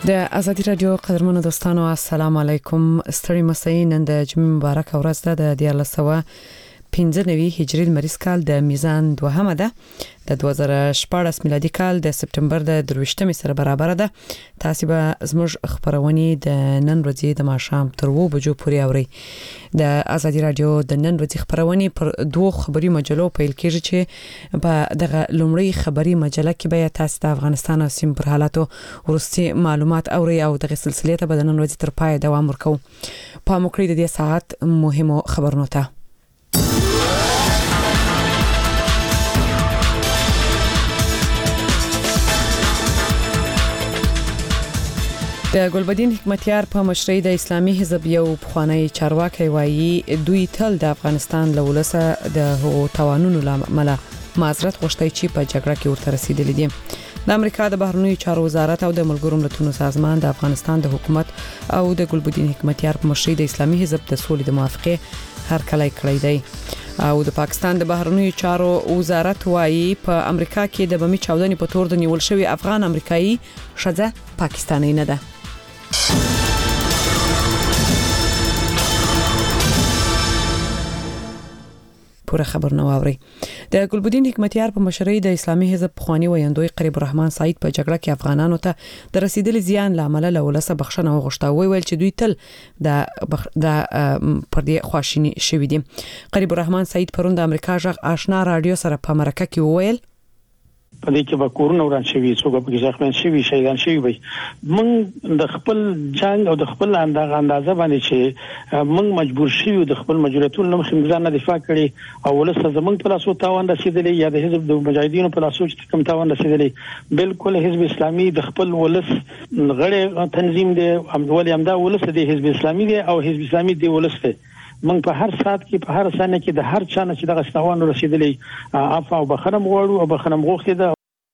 د ازادي رادیو قدرمنو دوستانو السلام علیکم. ستړي مسئ نن د جمعې مبارک ورځ ده د 1495 هجری لمریز کال د میزان دوهمه ده د 2014 میلادي کال د سپتمبر د 23 سره برابر ده. تاسو به زموږ خبرونه د نن ورځې د ماښام تر 2 بجو پورې اوري. د ازادي رادیو د نن ورځې خبرونه پر دوه خبري مجلو پیل کیږي چې په دغه لومړی خبري مجله کې به تاسو د افغانستان او سیمې پر حالاتو ورستي معلومات اوري او دغه سلسله ته به نن ورځې تر پای دوام ورکوي. په موکړی د دې ساعت مهمو خبرونو ته د ګلبدین حکمتیار په مشرۍ د اسلامي حزب یو پخوانی چارواکي وایي دوی تل د افغانستان له ولسه د هغو توانونو لامل معذرت غوښتي چې په جګړه کې ورته رسیدلي دي. د امریکا د بهرنیو چارو وزارت او د ملګرو ملتونو سازمان د افغانستان د حکومت او د ګلبدین حکمتیار په مشرۍ د اسلامي حزب د سولې د موافقه هرکلی کړی دی او د پاکستان د بهرنیو چارو وزارت وایي په امریکا کې د بمي چاودنې په تور د نیول شوی افغان امریکایي ښځه پاکستاني نه ده. پوره خبر نو اوري. د ګلبدین حکمتیار په مشرۍ د اسلامي حزب پخوانی ویاندوی قریب الرحمن سعید په جګړه کې افغانانو ته د رسیدلي زیان لامل له ولسه بخښنه وغوښته. ویل چې دوی تل د پر دې خواشینی شوی دي. قریب الرحمن سعید پرون د امریکا ژغ آشنا رادیو سره په مرکه کې وویل په دې کې به کورونه وران شوي څوک په ځخمن شوي شهیدان شوي وي. موږ د خپل جنگ او د خپل اندازه باندې چې موږ مجبور شوي د خپل مجبوریتونو لمخې ځان دفاع کړي او ولسه زمونږ په لاسو تاوان رسیدلی یا د حزب د مجاهدینو په لاسو چې کوم تاوان رسیدلی. بالکل حزب اسلامي د خپل ولس غړي تنظیم دی ولې همدا ولس دی حزب اسلامي دی او حزب اسلامي دی ولس دی. من په هر سات کې په هر ثانیه کې د هر چا نه چې دغه ستوان رسیدلی عفو او بخنم غواړو او بخنم غوښتي ده.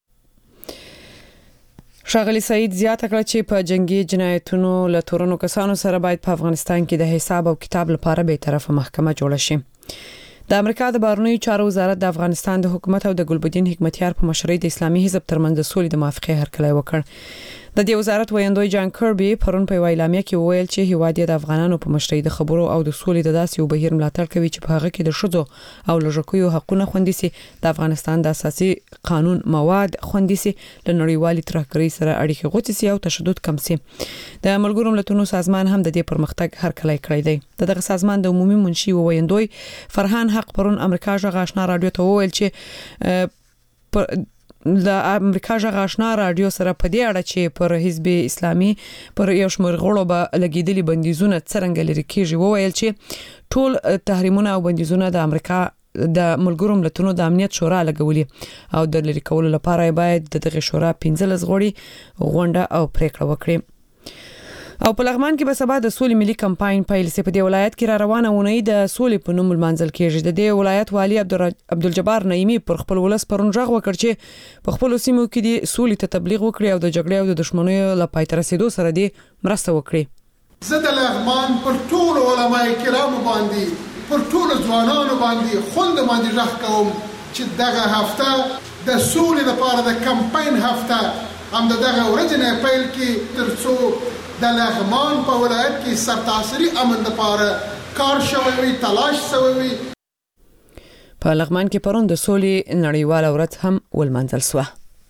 ښاغلي سعید زیاته کړه چې په جنگي جنایتونو له تورنو کسانو سره باید په افغانستان کې د حساب او کتاب لپاره به طرفه محکمه جوړه شي. د امریکا د بهرنیو چارو وزارت د افغانستان د حکومت او د ګلبدین حکمتیار په مشرۍ د اسلامي حزب ترمنځ د سولې د موافقه هرکلی وکړ. د دې وزارت ویاندوی جان کربي پرون په اعلامیه کې وویل چې هیواد د افغانانو په مشرۍ د خبرو او د سولې د داسې یو بهیر ملاتړ کوي چې په هغه کې د شذو او لږکیو حقوقونه خوندي سي، د افغانستان د اساسي قانون مواد خوندي سي، د نړیوالي ترهګرۍ سره اړیکې غوڅ سي او تشدد کم سي. د ملګرو ملتونو سازمان هم د دې پرمختګ هرکلی کړی دی. دغه سازمان د عمومي منشي ویاندوی فرهان حق پرون امریکا ژغ آشنا رادیو ته وویل چې د امریکا ژغ آشنا رادیو سره په دې اړه چې پر حزب اسلامي پر یو شمېر غړو به لګیدلي بندیزونه څرنګه لري کیږي. وویل چې ټول تحریمونه او بندیزونه د امریکا د ملګرو ملتونو د امنیت شورا لګولي او د لری کولو لپاره باید دغه شورا 15 غړي غونډه او پریکړه وکړي. او په لغمان کې به سبا د سولې ملي کمپاین پیل سي. په دې ولایت کې را روانه ونی د سولې په نوم منځل کېږي. د دې ولایت والی عبدالجبار نعیمی پر خپل ولس پرون ژغ وکړ چې په خپل سیمو کې د سولې ته تبلیغ وکړي او د جګړې او د دښمنیو لپاره تر رسیدو سره د مرسته وکړي. زه د لغمان پر ټول علماء کرام باندې پر ټول ځوانانو باندې خوند باندې ژغ کوم چې دغه هفته د سولې لپاره د کمپاین هفته هم دغه ورځ نه پیل کې ترڅو د لغمان په ولایت کې سرتاسري امن لپاره کار شوی وي، تلاش شوی وي. په لغمان کې پرون د سولې نړیواله ورځ هم ولمنځل شوه.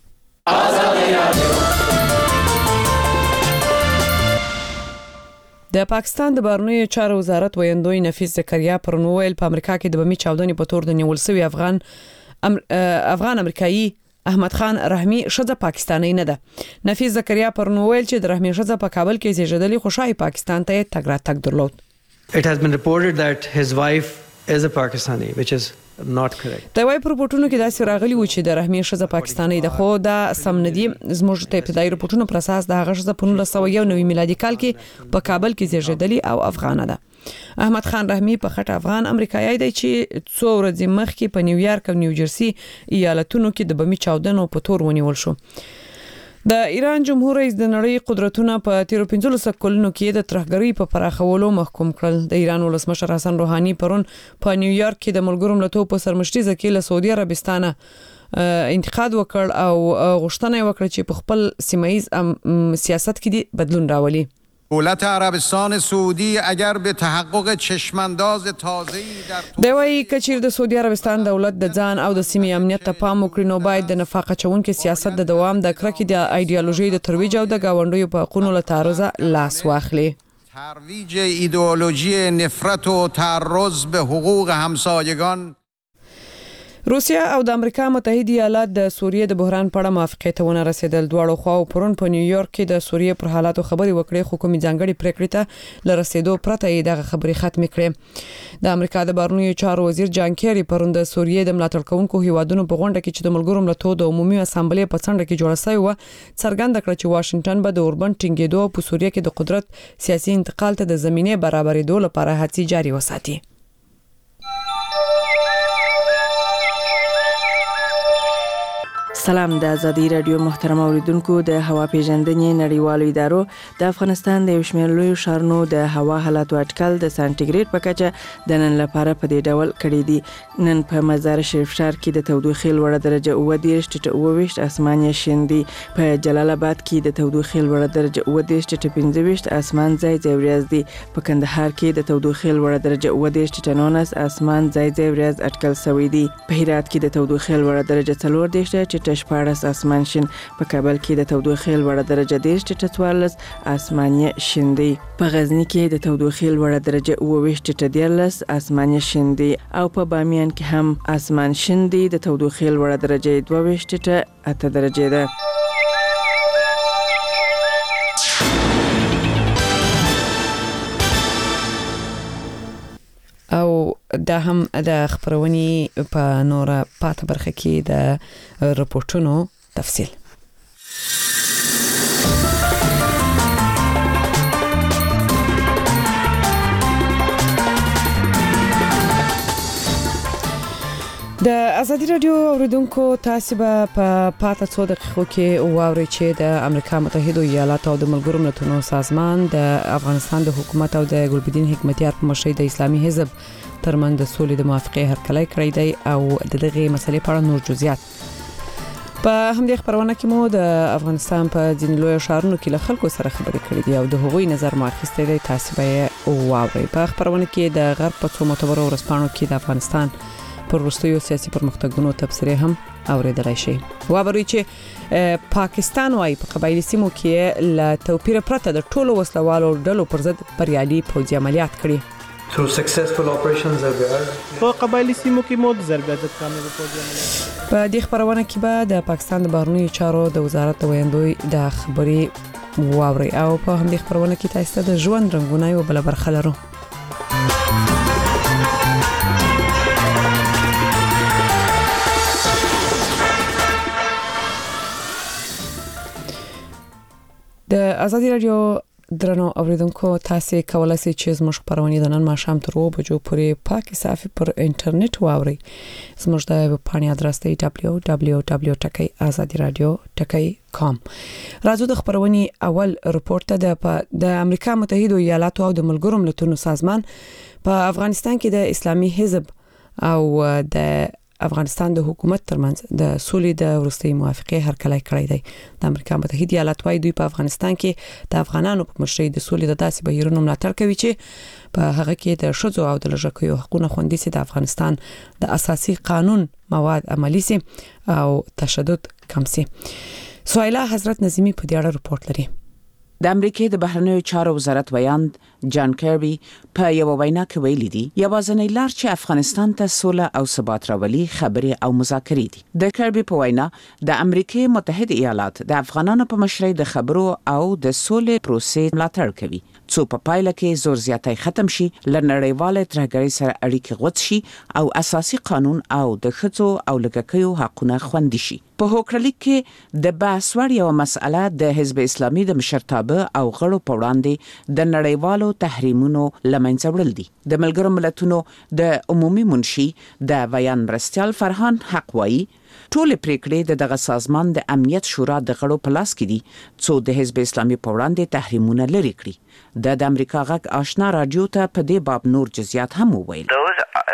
د پاکستان د بهرنیو چارو وزارت ویاندوی نفیس زکریا پرون ویل په امریکا کې د بمي چاودنې په تور د نیول شوی افغان امریکایي احمد خان رحمی ښځه پاکستاني نه ده. نفیس زکریا پرون ویل چې د رحمی ښځه په کابل کې زیږیدلې خو شاهي پاکستان ته تګ راتګ درلود. It has been reported that his wife is a Pakistani, which is not correct. دا وايي په رپورټونو کې داسې راغلي و چې د رحمی ښځه پاکستاني ده خو دا سم نه دي. زموږ ته ابتدایي رپورټونو پر اساس د هغه ښځه په 1991 میلادي کال کې په کابل کې زیږیدلې او افغانه ده. احمد خان رحمی په خټ افغان امریکایي دی چې څو ورځې مخکې په نیویارک او نیوجرسي ایالتونو کې د بمي چاودنو په تور ونیول شو. د ایران جمهور رئیس د نړۍ قدرتونه په 15 کلونو کې د ترهګرۍ په پراخولو محکوم کړل. د ایران ولسمشر حسن روحاني پرون په نیویارک کې د ملګرو ملتونو په سرمشري ځکه له سعودي عربستانه انتقاد وکړ او غوښتنه وکړه چې په خپل سیمایي سیاست کې بدلون راولي. دولت عربستان سعودی اگر به تحقق چشمانداز تازه‌ای در دوی کچیر د سعودي عربستان دولت د ځان او د سیمې امنیت ته پام وکړي نو باید د نفاق چونکو سیاست د دوام د کرکې د ایدئولوژي د ترویج او د گاونډیو په حقوقو له تعرض لاس واخلي. ترویج ایدئولوژی نفرت و تعرض به حقوق همسایگان. روسیا او د امریکا متحده ایالات د سوریې د بحران په اړه موافقت ته ونه رسیدل. دواړو خواو پرون په نیویارک کې د سوریې پر حالاتو خبري وکړې خو کومې ځانګړي پریکړې ته لرسیدو پرته یې دغه خبري ختم کړې. د امریکا د بهرنیو چارو وزیر جان کیری پرون د سوریې د ملاتړ کوونکو هیوادونو په غونډه کې چې د ملګرو ملتونو د عمومي اسامبلې په څنډه کې جوړه شوې و څرګنده کړه چې واشنگټن به د اوربن ټینګېدو په سوریې کې د قدرت سیاسي انتقال ته د زمینه برابرېدو لپاره هڅې جاري وساتي. سلام د ازادي رادیو محترم اوریدونکو د هوا پیژندنې نړیوالو ادارو د افغانستان د شمیر لوی شهرونو د هوا حالت اټکل د سانتیګریډ په کچه د نن لپاره په دې ډول کړی دی. نن په مزار شریف ښار کې د تودوخې لوړه درجه 29.28 اسمان شین دی. په جلال آباد کې د تودوخې لوړه درجه 29.25 اسمان ځای ورياض دی. په کندهار کې د تودوخې لوړه درجه 29.19 اسمان ځای ورياض اټکل شوی دی. په هرات کې د تودوخې لوړه درجه 4 شپاړس اسمان شین. په کابل کې د تودوخې لوړه درجه 10.14 اسمان شین دی. په غزنی کې د تودوخې لوړه درجه 28.13 اسمان شین دی او په بامیان کې هم اسمان شین دی. د تودوخې لوړه درجه 22.8 درجه ده. او دا هم د خبرونې په نوره پاته برخه کې د رپورټونو تفصیل. د ازادي رادیو اوریدونکو تاسو به په پاته څو دقیقو کې واورئ چې د امریکا متحده ایالاتو او د ملګرو ملتونو سازمان د افغانستان د حکومت او د ګلبدین حکمتیار په مشرۍ د اسلامي حزب ترمن د سولې د موافقې هرکلی کړی دی او د دغه مسلې په اړه نور جزئیات په همدې خبرونه کې مو د افغانستان په ځینې لوی ښارونو کې له خلکو سره خبرې کړې دي او د هغوی نظر مو اخیستی دی. تاسو به واورئ. په خبرونه کې د غرب په څو معتبرو ورځپاڼو کې د افغانستان پر وروستیو سیاسي پرمختګونو تبصرې هم اوریدلای شي. واورئ چې پاکستان وايي په قبایلی سیمو کې له توپیر پرته د ټولو وسلوالو ډلو پر ضد بریالي پوځي عملیات کړي. Through successful operations په قبایلی سیمو کې مو د ضربت کامیاب پوځي عملیات. په دې خبرونه کې به د پاکستان د بهرنیو چارو د وزارت د ویاندوی د خبري واوري او په همدې خبرونه کې تاسو د ژوند رنگونه یو بل برخه لرو. د ازادي رادیو درنو اوریدونکو تاسو کولای شئ چې زموږ خبرونه د نن ماښام تر 2 بجو پورې پاکي صافي پر انټرنیټ واورئ. زموږ د ویب پاڼې ادرس دی www.azadiradio.com. راځو د خبرونه اول رپورټ د امریکا متحده ایالاتو او د ملګرو ملتونو سازمان په افغانستان کې د اسلامي حزب او د افغانستان د حکومت ترمنځ د سولې د وروستي موافقې هرکلی کړی دی. د امریکا متحده ایالات وايي دوی په افغانستان کې د افغانانو په مشرۍ د سولې د داسې بهیرونو ملاتړ کوي چې په هغه کې د ښځو او د لږکیو حقوقونه خوندي سي، د افغانستان د اساسي قانون مواد عملي سي او تشدد کم سي. سوایلا حضرت نظیمی په دې اړه رپورټ لري. د امریکای د بهرنیو چارو وزارت ویاند جان کیربي په یو وینا کې ویلي دي یوازینی لار چې افغانستان ته سوله او ثبات راولي خبرې او مذاکرې دي. د کیربي په وینا د امریکای متحده ایالات د افغانانو په مشرۍ د خبرو او د سولې پروسې ملاتړ کوي څو په پایله کې زور زیاتی ختم شي، لنړیواله ترهګرۍ سره اړیکې غوڅ شي او اساسي قانون او د ښځو او لږکیو حقوقونه خوندي شي. په هوکړلیک کې د بحث وړ یو مسأله د حزب اسلامي د مشرتابه او غړو په وړاندې د نړیوالو تحریمونو لمنځه وړل دي. د ملګرو ملتونو د عمومي منشي د بیان مرستیال فرهان حق وایي ټول پریکړې دغه سازمان د امنیت شورا د غړو په لاس کې دي څو د حزب اسلامي په وړاندې تحریمونه لري کړي. د امریکا غږ آشنا رادیو ته په دې باب نور جزئیات هم وویل. Those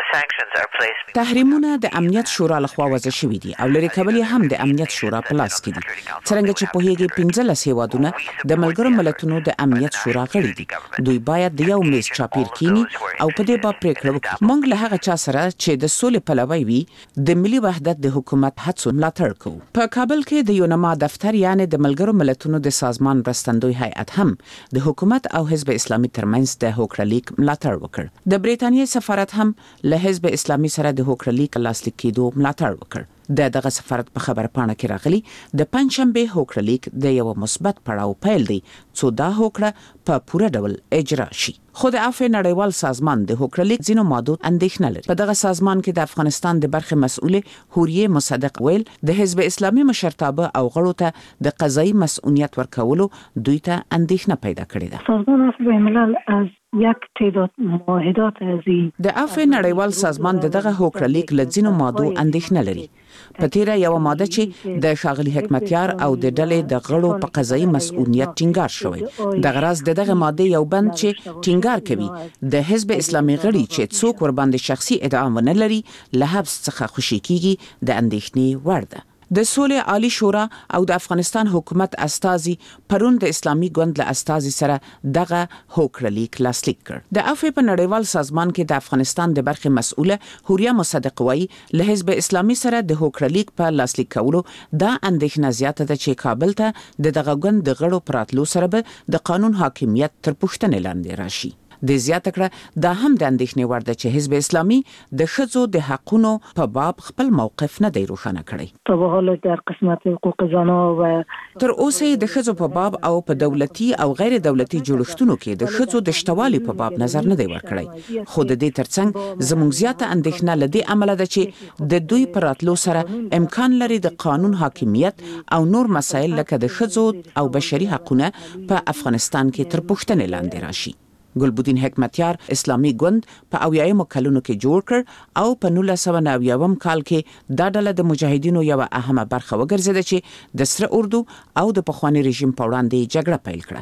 تحریمونه د امنیت شورا لخوا وضع شوي دي او لري کول هم د امنیت شورا په لاس کې دي. څنګه چې په هیګي 15 هیوادونه د ملګرو ملتونو د امنیت شورا غړي دي، دوی باید د یو میز چاپیر کینی او په دې باب پریکړه وکړي. موږ له هغه چا سره چې د سولې پلوی وي د ملي وحدت د حکومت هڅو ملاتړ کوو. په کابل کې د یونما دفتر یعنی د ملګرو ملتونو د سازمان مرستندوی هیئت هم د حکومت او حزب اسلامي ترمنځ د هوکړه لیک ملاتړ وکړ. د بریتانیې سفارت هم له حزب اسلامي سره د هوکړه لیک لاسلیک کېدو ملاتړ وکړ. دغه سفارت په خبره پاڼه کې راغلي د پنځشنبه هوکړه لیک د یو مثبت پړاو پیل دی څو دا هوکړه په پوره ډول اجرا شي. خو د عفو نړیوال سازمان د هوکړه لیک ځینو مادو اندېښنه لري. په دغه سازمان کې د افغانستان د برخې مسؤلې حوریه مصدق ویل د حزب اسلامي مشرتابه او غړو ته د قضایي مسؤلیت ورکولو دوی ته اندېښنه پیدا کړې ده. سازمان عفو ملل از یک تعداد معاهدات ازي د عفو نړیوال سازمان دغه هوکړه لیک له ځینو مادو اندېښنه لري. په تیره یو ماده چې د ښاغلي حکمتیار او د ډلې د غړو په قضایي مسؤلیت ټینګار شوی. د غرض دغه ماده یو بند چې ټینګار کوي د حزب اسلامي غړي چې څوک ور باندې شخصي ادعا ونه لري له حبس څخه خوشي کیږي د اندېښنې وړ ده. د سولې عالی شورا او د افغانستان حکومت استازي پرون د اسلامي ګوند له استازي سره دغه هوکړه لیک لاسلیک کړ. د عفو په نړیوال سازمان کې د افغانستان د برخې مسؤله حوریه مصدق وایي له حزب اسلامي سره د هوکړه لیک په لاسلیک کولو دا اندېښنه زیاته ده چې کابل ته دغه ګوند د غړو پراتلو سره به د قانون حاکمیت تر پوښتنې لاندې راشي. د زیاته کړه دا هم د اندېښنې وړ ده چې حزب اسلامي د ښځو د حقونو په باب خپل موقف نه دی روښانه کړی. په حال در قسمت حقوق زنان و تر اوسه د ښځو په باب او په دولتي او غیر دولتي جوړښتونو کې د ښځو د شتوالي په باب نظر نه دی ورکړی. خو د دې ترڅنګ زموږ زیاته اندېښنه لدی عمله ده چې د دوی پراتلو سره امکان لري د قانون حاکمیت او نور مسایل لکه د ښځو او بشري حقوقونه په افغانستان کې تر پوښتنې لاندې راشي. ګلبدین حکمتیار اسلامي ګوند په 80 کلونو کې جوړ کړ او په 1990 کال کې دا ډله د مجاهدینو یو اهمه برخه وګرځیده چې د سره اردو او د پخوانی رژیم په وړاندې جګړه پیل کړه.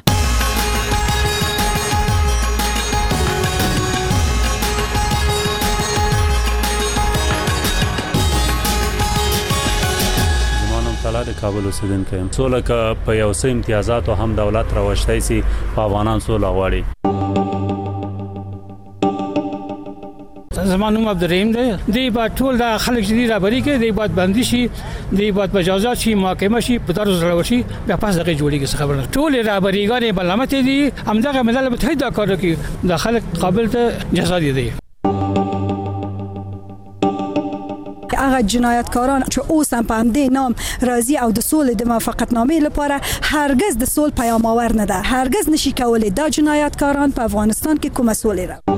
د کابل اوسیدونکو یم. سوله که په یو څه امتیازات هم دولت راوښتای سي په افغانان سوله غواړي. زمانوم عبدالرحیم دی باید ټول د خلک چې دی رابري کې دی باید بندي شي، دی باید مجازات شي، محاکمه شي، په طرز سره وشي، بیا پس دغه جوړیږي خبره. ټول رابریګان بلامت دي، همدغه ملل متحد دا کار کوي، د خلک قابل ته جزا دی. هغه جنایتکاران چې اوس هم په همدې نام راضي او د سولې د موافقتنامې لپاره هرگز د سول پیام آور نه ده، هرگز نشي کولای دا جنایتکاران په افغانستان کې کومه سولې را.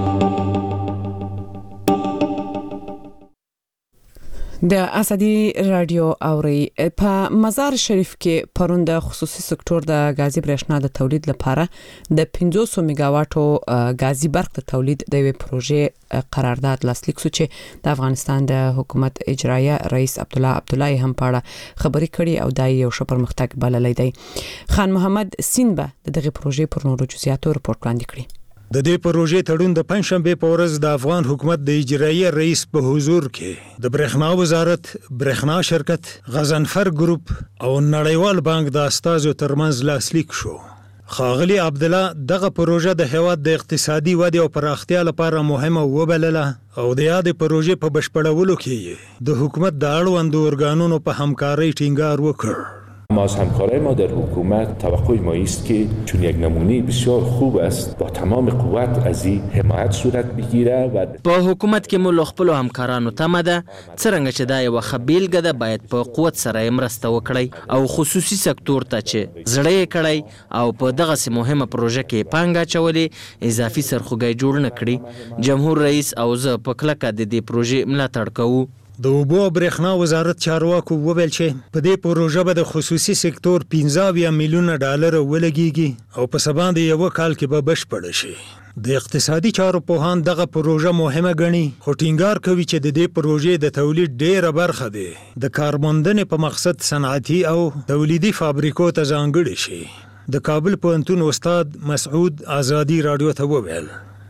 د اسدی رادیو اوري په مزار شریف کې پرون د خصوصي سکتور د غازی برېښنا د تولید لپاره د 500 میگاواټو غازی برق د تولید د یو پروژې قرارداد لاسلیک شو چې د افغانستان د حکومت اجرایه رئیس عبدالله هم پاړه خبري کړي او دای یو ښه پرمختګ بللې دی. خان محمد سینبه دغه پروژې پر نورو جزئیاتو رپورټ وړاندې کړی. د دې پروژې تړون د پنځشنبه په ورځ د افغان حکومت د اجرایي رئیس په حضور کې د برېښنا وزارت، برېښنا شرکت، غضنفر ګروپ او نړیوال بانک د استازو ترمنځ لاسلیک شو. ښاغلي عبدالله دغه پروژه د هیواد د اقتصادي ودې او پراختیا لپاره مهمه وبلله او د یادې پروژې په بشپړولو کې د حکومت د اړوندو ارګانونو په همکارۍ ټینګار وکړ. ما از همکارای ما در حکومت توقع ما است که چون یک نمونه بسیار خوب است با تمام قوت از این حمایت صورت بگیره و په حکومت کې مو خپل همکارانو تمه ده څنګه چې دا یو خبیلګه ده باید په قوت سره مرسته وکړي او خصوصي سکتور ته چې زړه کړي او په دغه مهمه پروژه کې پانګه چولې اضافي سرخوږی جوړ نه کړي. جمهور رئیس او زه په کلکه د دې پروژې ملاتړ کوو. د اوبو او برېښنا وزارت چارواکو وویل چې په دې پروژه به د خصوصي سکتور 15 میلیونه ډالر ولګيږي او په سبا د یو کال کې به بشپړ شي. د اقتصادي چارو پوهان دغه پروژه مهمه ګڼي، خو ټینګار کوي چې د دې پروژې د تولید ډېره برخه ده د کارموندنې په مقصد صنعتي او تولیدي فابریکو ته ځانګړې شي. د کابل پوهنتون استاد مسعود آزادی رادیو ته وویل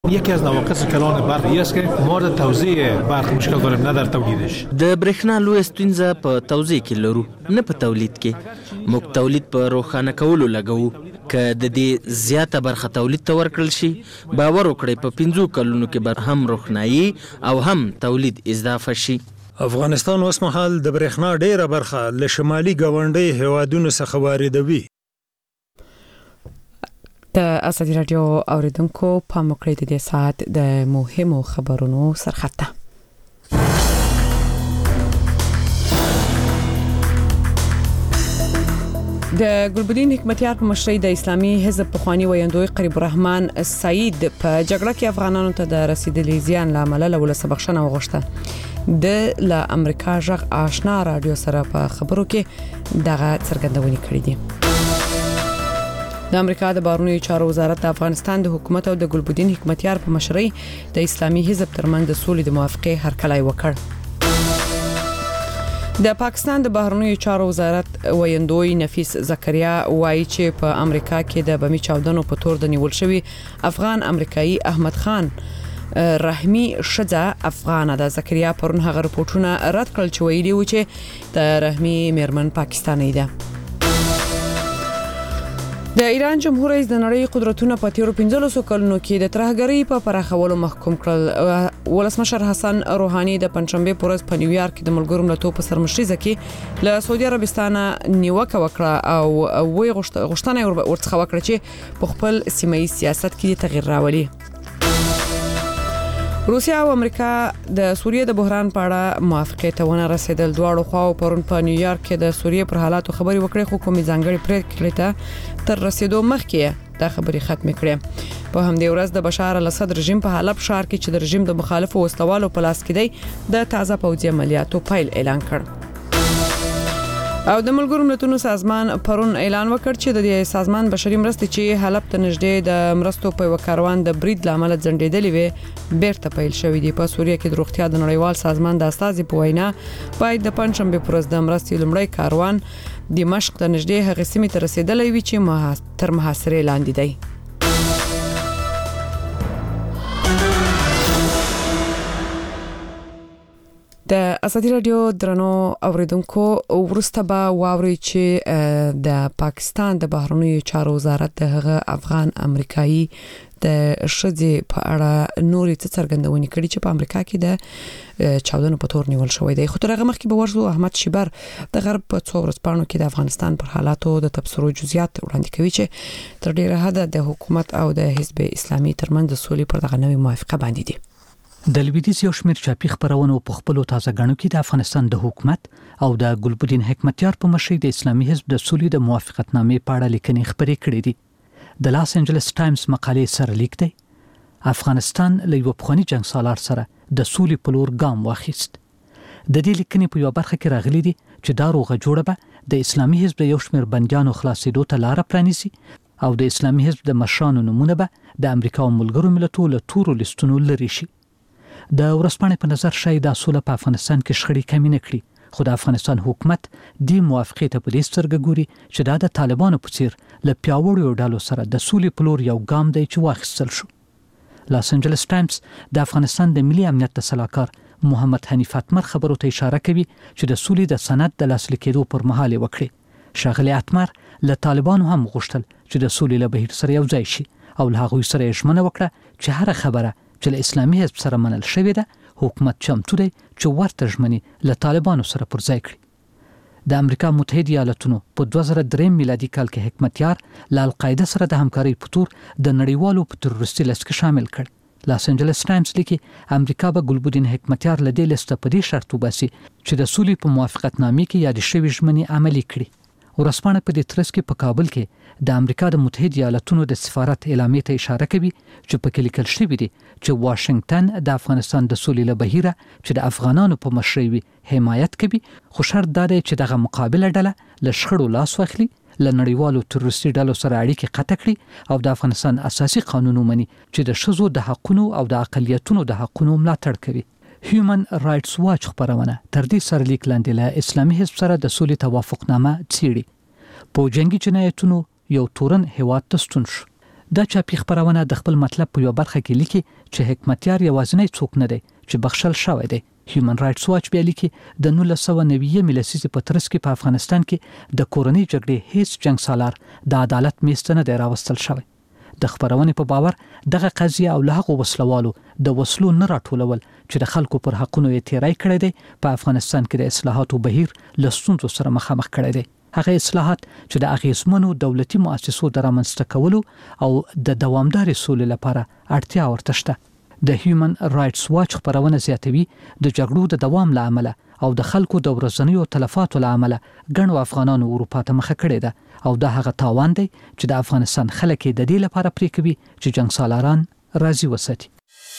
یکی از نواقص کلان برقی است که مورد توزیع برق مشکل داریم، نه در تولیدش. د برېښنا لویه ستونزه په توزیع کې لرو، نه په تولید کې. موږ تولید په روښانه کولو لګوو. که د دې زیاته برخه تولید ته ورکړل شي، باور وکړئ په 5 کلونو کې به هم روښنایي او هم تولید اضافه شي. افغانستان اوس مهال د برېښنا ډیره برخه له شمالي ګاونډي هیوادونو څخه واردوي. د ازادي راډیو اوریدونکو پام وکړئ د دې ساعت د مهمو خبرونو سرخطه. د ګلبدین حکمتیار په مشرۍ د اسلامي حزب پخوانی ویاندوی قریب الرحمن سعید په جګړه کې افغانانو ته د رسیدلې زیان لامل له ولس بخښنه وغوښته. د له امریکا ژغ آشنا رادیو سره په خبرو کې دغه څرګندونې کړې دي. د امریکا د بهرنیو چارو وزارت د افغانستان د حکومت او د ګلبدین حکمتیار په مشرۍ د اسلامي حزب ترمنځ د سولې د موافقې هرکلی وکړ. د پاکستان د بهرنیو چارو وزارت ویاندوی نفیس زکریا وایي چې په امریکا کې د بمی چاودنو په تور د نیول شوی افغان امریکایي احمد خان رحمی شجاع افغان د زکریا پرون هغه رپورټونه رد کړل چې ویلي و چې د رحمی میرمن پاکستاني ده. د ایران جمهور رئیس د نړۍ قدرتونه په تیرو 15 کلونو کې د ترهګرۍ په پراخولو محکوم کړل. ولسمشر حسن روحاني د پنځشنبه په ورځ په نیویارک کې د ملګرو ملتونو په سرمشرۍ کې له سعودي عربستان نیوکه وکړه او وی غوښتنه ورڅخه وکړه چې په خپل سیمایي سیاست کې تغییر راولي. روسیا او امریکا د سوریې د بحران په اړه موافقه ته ونه رسیدل. دواړو خواو پرون په نیویارک کې د سوریې پر حالاتو خبري وکړې، خو کومې ځانګړې پریکړې ته تر رسیدو مخکې دا خبري ختم کړې. په همدې ورځ د بشار الاسد رژیم په حلب ښار کې چې د رژیم د مخالفو وسلوالو په لاس کې دی د تازه پوځي عملیاتو پیل اعلان کړ. او د ملګرو ملتونو سازمان پرون اعلان وکړ چې د دې سازمان بشري مرستې چې حلب ته نږدې د مرستو په وکاروان د برید لامل ځنډېدلې وي بیرته پیل شوې دي. په سوریه کې د روغتیا د نړیوال سازمان د استازي په وینا باید د پنځشنبه پر ورځ د مرستې لومړی کاروان دمشق ته نږدې هغه سیمې ته رسیدلی وي چې تر محاصرې لاندې دی. د ازادي راډیو درنو اوریدونکو ورسته به واوري چې د پاکستان د بهرنیو چارو وزارت د هغه افغان امریکایي د شذې په اړه نوري څرګندونې کړي چې په امریکا کې د چاودنو په تور نیول شوی دی. خو تر هغه مخکې به ورسو احمد شیبر د غرب په څو ورځپاڼو کې د افغانستان پر حالاتو د تبصرو جزئیات وړاندې کوي چې تر ډیره حده د حکومت او د حزب اسلامي ترمنځ د سولې پر دغه نوې موافقه باندې دي. د لویدیځ یو شمېر چاپی خبرونو په خپل تازه غنو کې د افغانستان د حکومت او د ګلبدین حکمتیار په مشرۍ د اسلامي حزب د سولې د موافقتنامې په اړه لیکنې خبرې کړې دي. د لاس انجلس ټایمز مقالې سره لیک دی افغانستان له یو پخوانی جنگ سالار سره د سولې په لور ګام واخیست. د دې لیکنې په یو برخه کې راغلي دي چې دا روغه جوړه به د اسلامي حزب د یو شمېر بندیانو خلاصېدو ته لار پرانیسي او د اسلامي حزب د مشرانو نمونه به د امریکا او ملګرو ملتونو له تورو لیستونو لري شي. د ورسپانې په نظر شاید د سوله په افغانستان کې شخړې کمی نه کړي، خو د افغانستان حکومت د موافقې ته په دې سترګه ګوري چې دا د طالبانو په څیر له پیاوړو ډلو سره د سولې په لور یو ګام دی چې واخیستل شو. لاس انجلس ټایمز د افغانستان د ملي امنیت د سلاکار محمد حنیف اتمر خبرو ته اشاره کوي چې د سولې د سند د لاسلیک کېدو پر مهال وکړي. شاغلی اتمر له طالبانو هم غوښتل چې د سولې له بهیر سره یو ځای شي او له هغوی سره ژمنه وکړه چې هر خبره چې له اسلامي حزب سره منل شوې ده حکومت چمتو دی چې ورته ژمنې له طالبانو سره پر ځای کړي. د امریکا متحده ایالاتونو په 2003 میلادي کال کې حکمتیار له القاعده سره د همکارۍ په تور د نړیوالو په تروریستي لیست کې شامل کړ. لاس انجلس ټایمز لیکي امریکا به ګلبدین حکمتیار له دې لیسته په دې شرط وباسي چې د سولې په موافقتنامې کې یاد شوی ژمنې عملي کړي. ورسپانه په دې ترڅ کې په کابل کې د امریکا د متحده ایالاتونو د سفارت اعلامیې ته اشاره کوي چې په کې لیکل شوی دی چې واشنگټن د افغانستان د سولې له بهیره چې د افغانانو په مشرۍ وي حمایت کوي، خو شرط دا دی چې دغه مقابله ډله له شخړو لاس واخلي، له نړیوالو تروریستي ډلو سره اړیکې قطع کړي او د افغانستان اساسي قانون ومني چې د ښځو د حقونو او د اقلیتونو د حقونو ملاتړ کوي. هیومن رائټس واچ خبرونه تر دې سرلیک لاندې له اسلامي حزب سره د سولې توافقنامه څیړي. په جنگي جنایتونو یو تورن هیواد ته ستون شو. دا چاپی خبرونه د خپل مطلب په یو برخه کې لیکي چې حکمتیار یوازینی څوک نه دی چې بخښل شوی دی. هیومن رائټس واچ بیا لیکي د 1990 لسیزې په ترڅ کې په افغانستان کې د کورنۍ جګړې هیڅ جنگ سالار د عدالت میز ته نه دی راوستل شوی. د خبرونې په باور دغه قضیه او له هغو وسلوالو د وسلو نه راټولول چې د خلکو پر حقونو یې تیری کړی دی په افغانستان کې د اصلاحاتو بهیر له ستونزو سره مخامخ کړی دی. هغه اصلاحات چې د اغیزمنو دولتي مؤسسو د رامنځته کولو او د دوامدارې سولې لپاره اړتیا ورته شته. د هیومن رائټس واچ خبرونه زیاتوي د جګړو د دوام له امله او د خلکو د ورځنیو تلفاتو له امله ګڼو افغانانو اروپا ته مخه کړې ده او دا هغه تاوان دی چې د افغانستان خلک د دې لپاره پرې کوي چې جنگ سالاران راضي وساتي.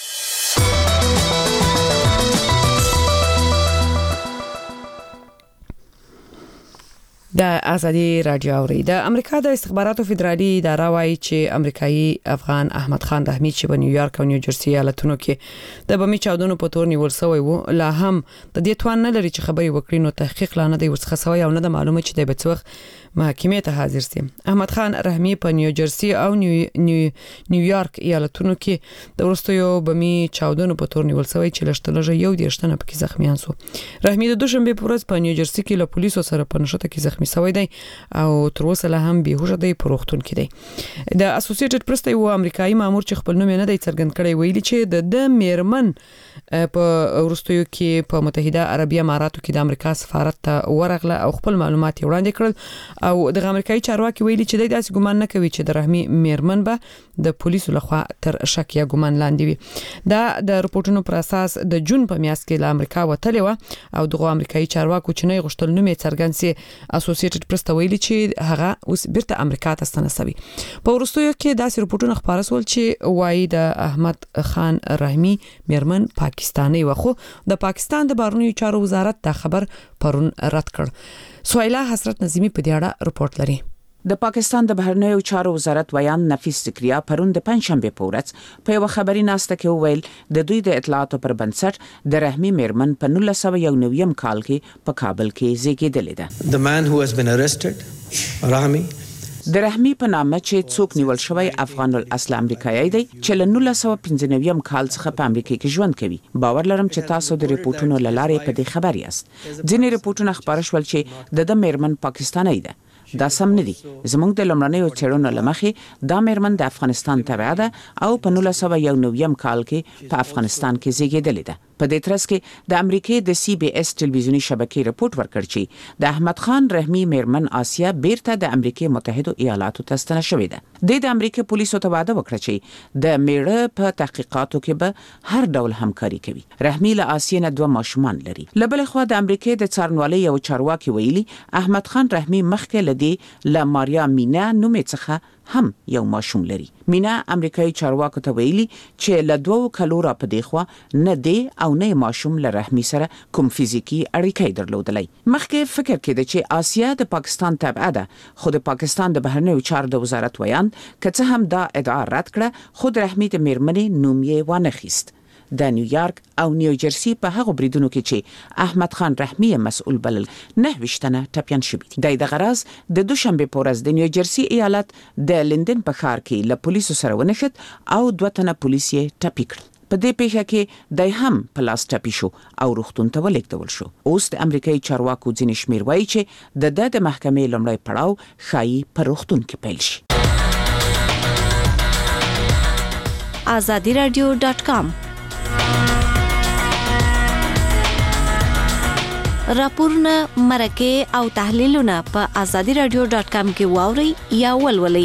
د ازادي رادیو اوري د امریکا د استخباراتو فدرالي اداره وايي چې امریکایي افغان احمد خان رحمی چې په نیویارک او نیوجرسي ایالتونو کې د بمي چاودنو په تور نیول شوی وو لا هم د دې توان نه لري چې خبري وکړي نو تحقیق لا نه دی ورڅخه شوی او نه د معلومه چې د بچوخ محکمې ته حاضر سي. احمد خان رحمی په نیوجرسي او نیویارک ایالتونو کې د ورستیو بمي چاودنو په تور نیول شوی چې لشتلږه یو دیشتنه پکې زخمیان سو. رحمی د دوشنبه په ورځ په نیوجرسي کې له پولیسو سره په نشته کې زخمی شوی دی او تر اوسه لا هم بیهوش دی په روغتون کې دی. د اسوسییټډ پریس ته یو امریکایي مامور چې خپل نوم نه دی څرګند کړی ویلي چې د میرمن په ورستیو کې په متحده عربی اماراتو کې د امریکا سفارت ته ورغله او خپل معلومات وړاندې کړل او د امریکایي چارواکي ویلي چې د داسې ګمان نه کوي چې د رحمی میرمن به د پولیسو لخوا تر شک یا ګمان لاندې وي. دا د رپورټونو پر اساس د جون په میاشت کې له امریکا وتلې و او دغه امریکایي چارواکو چې نه غوښتل نوم یې څرګند سي اسوسییټډ پریس ته ویلي چې هغه اوس بیرته امریکا ته ستنسوي. په ورستیو کې داسې رپورټونه خبره سول چې وایي د احمد خان رحمی میرمن پاکستاني و خو د پاکستان د بهرنیو چارو وزارت دا خبر پرون رد کړ. سویلا حسرت نظیمی په دې اړه رپورټ لري. د پاکستان د بهرنیو چارو وزارت ویان نفیس ذکریا پرون د پنځشنبه په ورځ په یو خبري ناسته کې وویل د دوی د اطلاعاتو پر بنسټ د رحمی میرمن په 1991 کال کې په کابل کې زیږیدلې ده. The man who has been arrested, Rahmi, د رحمی په نامه چې څوک نیول شوی افغان الاصل امریکایي دی چې له 1995 کال څخه په امریکا کې ژوند کوي. باور لرم چې تاسو د ریپورتونو لاره په دې خبر یاست. ځینې ریپورتونه خبره شول چې د میرمن پاکستاني ده. دا سم نه دي. زموږ د لمړنیو چیرونو لمخې دا میرمن د افغانستان تبع ده او په 1991 کال کې په افغانستان کې زیږیدلې ده. په دې ترڅ کې د امریکای د سی بي اس ټلویزیونی شبکې رپورت ورکړ چې د احمد خان رحمی میرمن آسیا بیرته د امریکای متحده ایالاتو ته ستنه شوې ده. د امریکای پولیسو ته وعده وکړه چې د میړه په تحقیقاتو کې به هر ډول همکاري کوي. رحمی له آسیا نه 2 ماشومان لري. لبل خو د امریکای د څارنوالۍ یو چارواکي ویلي احمد خان رحمی مخکې لدی له ماریا مینا نومې څخه هم یو ماشوم لري. مینا امریکایي چارواکو ته ویلي چې له 2 کلو را پدې خو نه دی او نه ماشوم له رحمی سره کوم فزیکی اړیکې درلودلې. مخکې فکر کېده چې آسیا د پاکستان تبع ده خو د پاکستان د بهرنیو چارو د وزارت ویان که څه هم دا ادعا رد کړه خو د رحمی د میرمنې نوم یې وانه خیست. د نیویارک او نیوجرسي په هغه بریدونو کې چې احمد خان رحمی مسؤل بلل 9 ټپيان شوي دي. د غراز د دوشنبه په ورځ د نیوجرسي ایالت د لندن په ښار کې له پولیسو سره ونښت او 2 تنه پولیس یې ټپي کړل. په دې پیښه کې د هم پلاس ټپي شو او روغتون ته ولېږدول شو. اوس د امریکایي چارواکو ځینې شمیر وایي چې د محکمې لومړی پړاو ښایي په روغتون کې پیل شي. azadiradio.com راپورونه مرکه او تحلیلونه په azadiradio.com کې واوري یا ولولئ.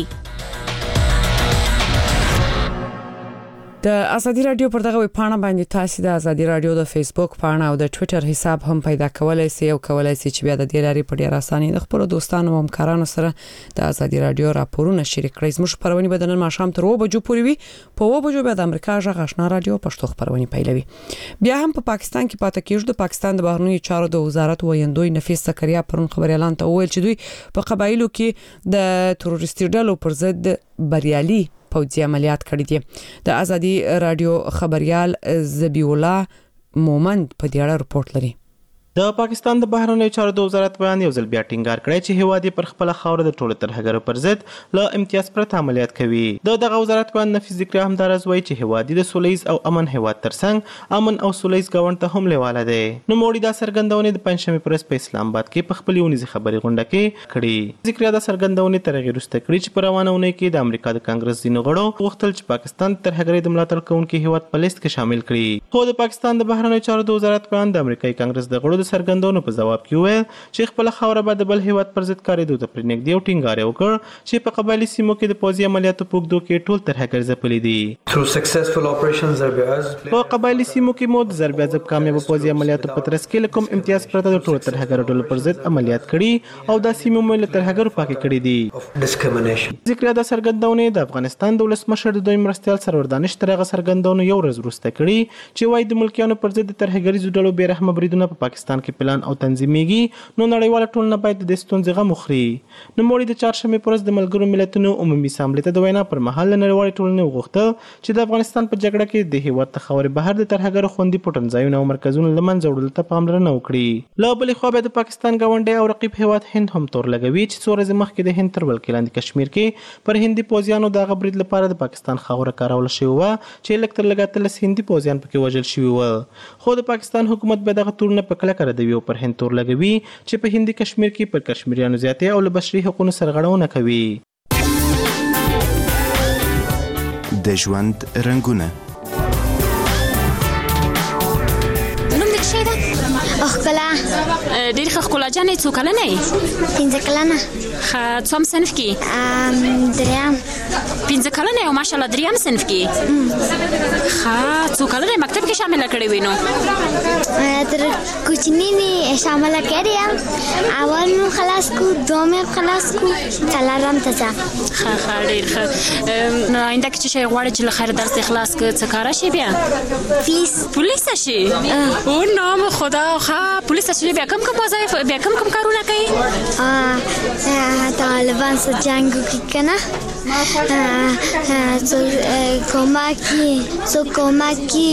د ازادي رادیو پر دغه پاڼه باندې تاسو د ازادي رادیو د فیسبوک پاڼه او د ټوئیټر حساب هم پیدا کولای شئ او کولای شئ چې بیا د دې لارې په ډیر اسانۍ د خپل دوستانو او همکارانو سره د ازادي رادیو راپورونه شریک کړئ. زموږ خبرونه به د نن ماښام تر 2 بجو پورې وي. په 2 بجو بیا د امریکا غږ آشنا رادیو پښتو خبرونه پیلوي. بیا هم په پاکستان کې پاتې کېږي. د پاکستان د بهرنیو چارو د وزارت ویندوی نفیس زکریا پرون خبري اعلان ته وویل چې دوی په قبایلو کې د تروریستي ډلو پر ضد بریالي پوځي عملیات کړي دي. د ازادي رادیو خبريال زبی الله مومند په دې اړه رپورټ لري. د پاکستان د بهرنیو چارو د وزارت بیان یو ځل بیا ټینګار کړی چې هیواد یې پر خپله خاوره د ټولو ترهګرو پر ضد له امتیاز پرته عملیات کوي. د دغه وزارت بیان نفیس ذکریا همداراز وایي چې هیواد د سولیز او امن هیواد ترڅنګ امن او سولیز ګاونډ ته هم لیواله دی. نوموړي دا څرګندونې د پنجشنبې په ورځ په اسلام آباد کې په خپلې اونیزې خبري غونډه کې کړې. ذکریا دا څرګندونې تر هغې وروسته کړي چې په روانه اونۍ کې د امریکا د کانګرس ځینو غړو غوښتل چې پاکستان د ترهګرۍ د ملاتړ کوونکي هیواد په لیست کې شامل کړي. خو د پاکستان د بهرنیو چارو د وزارت بیان د امریکایي کانګرس د غړو د څرګندونو په جواب کې وویل چې خپله خاوره به د بل هیواد پر ضد کارېدو ته پرې نږدې او ټینګار یې وکړ چې په قبایلي سیمو کې د پوځي عملیاتو په اوږدو کې ټول ترهګر ځپلي دي. په قبایلي سیمو کې مو د ضرب عضب کامیابه پوځي عملیاتو په ترڅ کې له کوم امتیاز پرته د ټولو ترهګرو ډلو پر ضد عملیات کړي او دا سیمې مو له ترهګرو پاکې کړي دي. ذکریا دا څرګندونې د افغانستان د ولسمشر د دویم مرستیال سرور دانش تر هغه څرګندونو یو ورځ وروسته کړي چې وایي د ملکیانو پر ضد د ترهګریزو ډلو بې رحمه بریدونه په پاکستان کې پلان او تنظیمېږي، نو نړیواله ټولنه باید د دې ستونزې غم وخوري. نوموړي د چهارشنبې په ورځ د ملګرو ملتونو عمومي اسامبلې ته د وینا پر مهال له نړیوالې ټولنې وغوښتل چې د افغانستان په جګړه کې د هیواد د خاورې بهر د ترهګرو خوندي پټنځایونه او مرکزونه له منځه وړلو ته پاملرنه وکړي. له بلې خوا بیا د پاکستان ګاونډی او رقیب هیواد هند هم تور لګوي چې څو ورځې مخکې د هند تر ولکې لاندې کشمیر کې پر هندي پوځیانو د هغه برید لپاره د پاکستان خاوره کارول شوې وه چې لږ تر لږه 13 هندي پوځیان پکې وژل شوي وو. خو د پاکستان حکومت بیا دغه تورونه په کلکه ردوي او پر هند تور لګوي چې په هندي کشمیر کې پر کشمیریانو زیاتې او له بشري حقوقو سرغړونه کوي. د ژوند رنګونه ښکلا ډېر ښه ښکلا جانې څو کلنه یې؟ 15 کلنه. ښه څوم صنف کې؟ دریم. 15 کلنه یې او ماشاءالله دریم صنف کې. ښه څو کلنه یې مکتب کې شامله کړې وې نو؟ تر کوچني مې شامله کړې یم. اول مې خلاص کو، دوم مې خلاص کو، څلورم ته ځم. ښه ډېر ښه. نو آینده کې چې شی غواړې چې له خیره درس دې خلاص کړه څه کاره شي بیا؟ پولیسه شي؟ او نام خدا. پولیس چې بیا کم وظایف بیا کم کارونه کوي؟ طالبان سره جنگ وکړي کنه، کومکی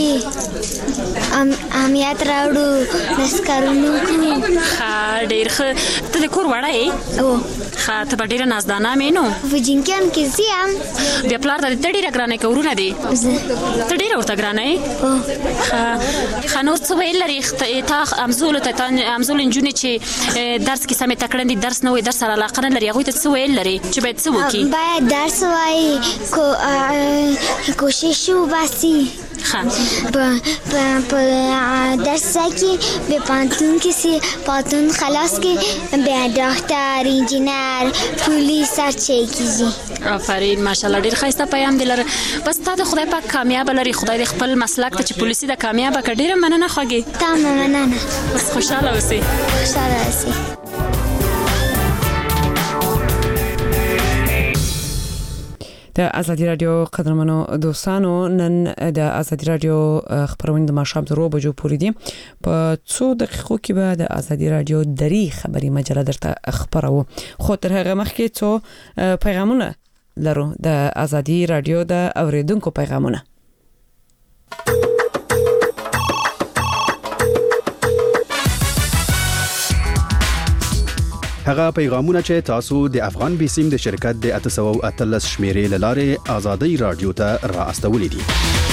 امنیت راوړو، نسکارونه وکړو. ښه ډېر ښه. ته د کور وړه یې؟ او ښه ته به ډېره نازدانه مې نو؟ په جنګیان کې زه یم. بیا پلار ته ته ډېره ګرانه که ورونه دي؟ ته ډېره ورته ګرانه یې؟ ښه نور څه ویل لري تا همزولو نجونې چې درس کې سمې تکړه دي، درس نه وایي، درس سره علاقه نه لري، هغوی ته څه ویل لري چې باید څه وکړي؟ باید درس ووایي، کوشش وباسي. په درس کې به پانتون کې سي پانتون خلاص کې بیا ډاکټر، انجینر، پولیس هر چی کیږي. آفرین ماشاءالله ډېر ښایسته پیام دی لره. بس تا د خدای پاک کامیابه لري، خدای دې خپل مسلک ته چې پولیسي ده کامیابه کړه. ډېره مننه خوږې. تا مننه. بس خوشحاله اوسئ. خوشحاله اوسئ. د ازادي رادیو قدرمنو دوستانو، نن د ازادي رادیو خبرونه د ماښام 3 بجو پورې دي. په 2 دقیقو کې به د ازادي رادیو دري خبري مجله درته خبرو. خو تر هغه مخکې څو پیغامونه لرو د ازادي رادیو د اوریدونکو پیغامونه. هغه پیغامونه چې تاسو د افغان بیسیم د شرکت د 813 شمیرې لاره ازادي رادیو ته راستولې دي.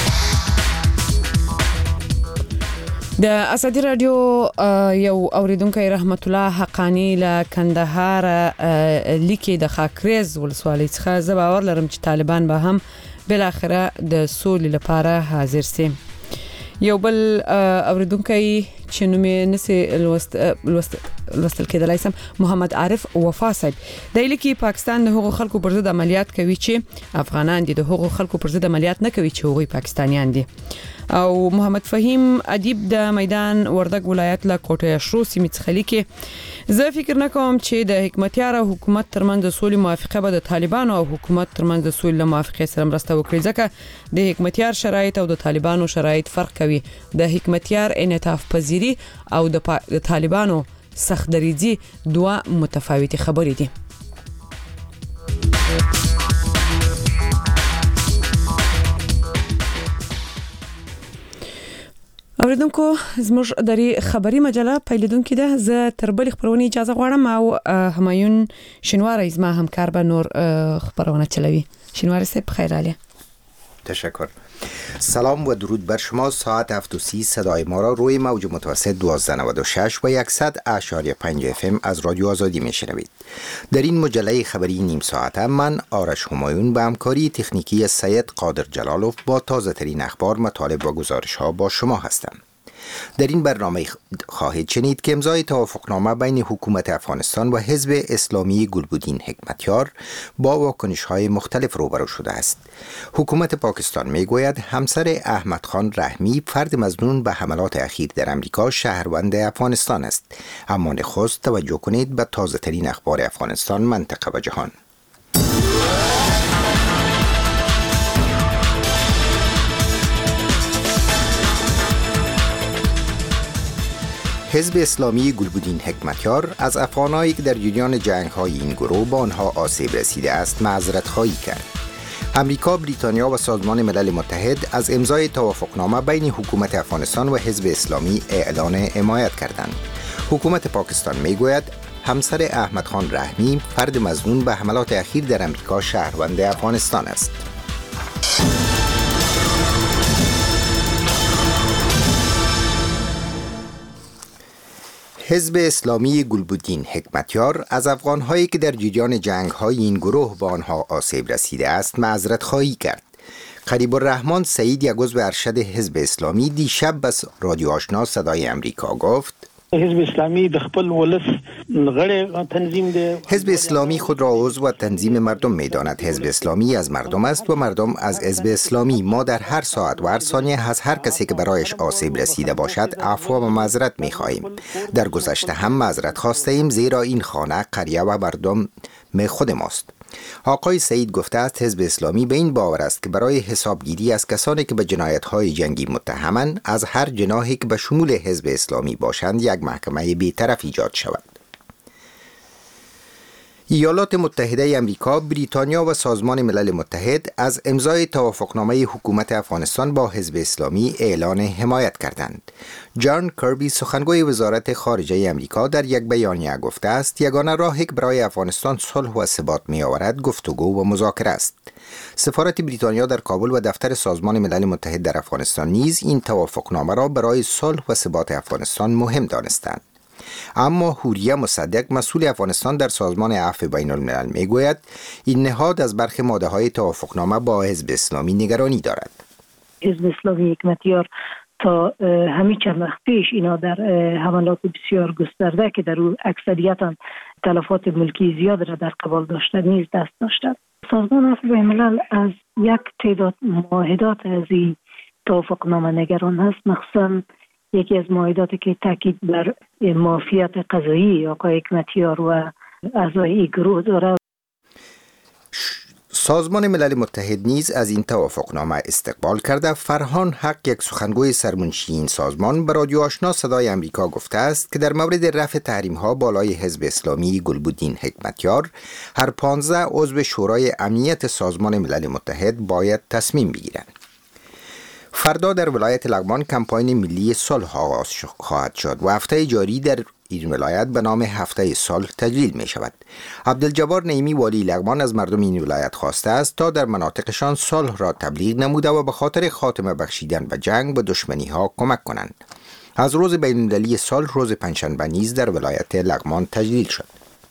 د ازادي رادیو یو اوریدونکو رحمت الله حقانی له کندهار لیکي د خاکریز ولسوالۍ څخه زه باور لرم چې طالبان به هم بل اخره د سولې لپاره حاضر سي. یو بل اوریدونکو چې نومې نسي لوستل کېدلای سم محمد عارف وفا صاحب د لیکي پاکستان د هغو خلکو پر ضد عملیات کوي چې افغانان دي، د هغو خلکو پر ضد عملیات نه کوي چې هغوی پاکستانیان دي. او محمد فهیم ادیب د میدان وردګ ولایت له کوټه شرو سیمې څخه لیکي زه فکر نه کوم چې د حکمتیار او حکومت ترمنځ د سولې موافقه به د طالبانو او حکومت ترمنځ د سولې موافقه سره مرسته وکړي، ځکه د حکمتیار شرایط او د طالبانو شرایط فرق کوي. د حکمتیار انعطاف پذیری او د طالبانو سخت دریځي دوه متفاوتې خبرې دي. اوریدونکو زموږ د خبري مجله پیلیدونکو ده زه تر بل خبرونه اجازه غواړم او همایون شینواری زما همکار به نور خبرونه چلوي. شینواری صاحب بخیر حاله. تشکر. سلام و درود بر شما. ساعت 7:30 صدای ما را روی موج متوسط 1296 و 100.5 FM از رادیو آزادی میشنوید. در این مجله خبری نیم ساعته من آرش همایون به همکاری تکنیکی سید قادر جلالوف با تازه ترین اخبار، مطالب و گزارش ها با شما هستم. در این برنامه خواهید شنید که امضای توافقنامه بین حکومت افغانستان و حزب اسلامی گلبدین حکمتیار با واکنش‌های مختلف روبرو شده است. حکومت پاکستان میگوید همسر احمد خان رحمی، فرد مظنون به حملات اخیر در امریکا، شهروند افغانستان است. اما نخست توجه کنید به تازه ترین اخبار افغانستان، منطقه و جهان. حزب اسلامی گلبدین حکمتیار از افغانایی که در جریان جنگ‌های این گروه به آنها آسیب رسیده است معذرت خواهی کرد. امریکا، بریتانیا و سازمان ملل متحد از امضای توافقنامه بین حکومت افغانستان و حزب اسلامی اعلان حمایت کردند. حکومت پاکستان میگوید همسر احمد خان رحمی، فرد مظنون به حملات اخیر در امریکا، شهروند افغانستان است. حزب اسلامی گلبدین حکمتیار از افغان‌هایی که در جریان جنگ‌های این گروه به آنها آسیب رسیده است معذرت خواهی کرد. قریب الرحمن سعید، یک عضو ارشد حزب اسلامی، دیشب به رادیو آشنا صدای امریکا گفت حزب اسلامی د خپل ولس غړي تنظیم دی. حزب اسلامی خود را عضو تنظیم مردم می‌داند. حزب اسلامی از مردم است و مردم از حزب اسلامی. ما در هر ساعت و هر ثانیه از هر کسی که برایش آسیب رسیده باشد عفو و معذرت می‌خواهیم. در گذشته هم معذرت خواسته ایم، زیرا این خانه، قریه و مردم خود ماست. آقای سعید گفته است حزب اسلامی به این باور است که برای حسابگیری از کسانی که به جنایت‌های جنگی متهمند از هر جناحی که به شمول حزب اسلامی باشند یک محکمه بی‌طرف ایجاد شود. ایالات متحده آمریکا، بریتانیا و سازمان ملل متحد از امضای توافقنامه حکومت افغانستان با حزب اسلامی اعلان حمایت کردند. جان کربی، سخنگوی وزارت خارجه آمریکا، در یک بیانیه گفته است یگانه راهی که برای افغانستان صلح و ثبات می‌آورد گفتگو و مذاکره است. سفارت بریتانیا در کابل و دفتر سازمان ملل متحد در افغانستان نیز این توافقنامه را برای صلح و ثبات افغانستان مهم دانستند. اما حوریه مصدق، مسئول افغانستان در سازمان عفو بین الملل، میگوید این نهاد از برخی ماده‌های توافقنامه با حزب اسلامی نگرانی دارد. حزب اسلامی حکمتیار تا همین چند وقت پیش اینا در حملات بسیار گسترده که در او اکثریتا تلفات ملکی زیاد را در قبال داشته نیز دست داشتند. سازمان عفو بین الملل از یک تعداد معاهدات از این توافقنامه نگران است، مخصوصا یکی از معاهداتی که تاکید بر معافیت قضایی آقای حکمتیار و اعضای این گروه دارد. سازمان ملل متحد نیز از این توافقنامه استقبال کرده. فرهان حق، یک سخنگوی سرمنشی این سازمان، به رادیو آشنا صدای امریکا گفته است که در مورد رفع تحریم‌ها بالای حزب اسلامی گلبدین حکمتیار هر 15 عضو شورای امنیت سازمان ملل متحد باید تصمیم بگیرند. فردا در ولایت لغمان کمپاین ملی صلح آغاز خواهد شد و هفته جاری در این ولایت به نام هفته صلح تجلیل می شود. عبدالجبار نعیمی، والی لغمان، از مردم این ولایت خواسته است تا در مناطقشان صلح را تبلیغ نموده و به خاطر خاتمه بخشیدن به جنگ و دشمنی ها کمک کنند. از روز بین‌المللی صلح روز پنجشنبه نیز در ولایت لغمان تجلیل شد.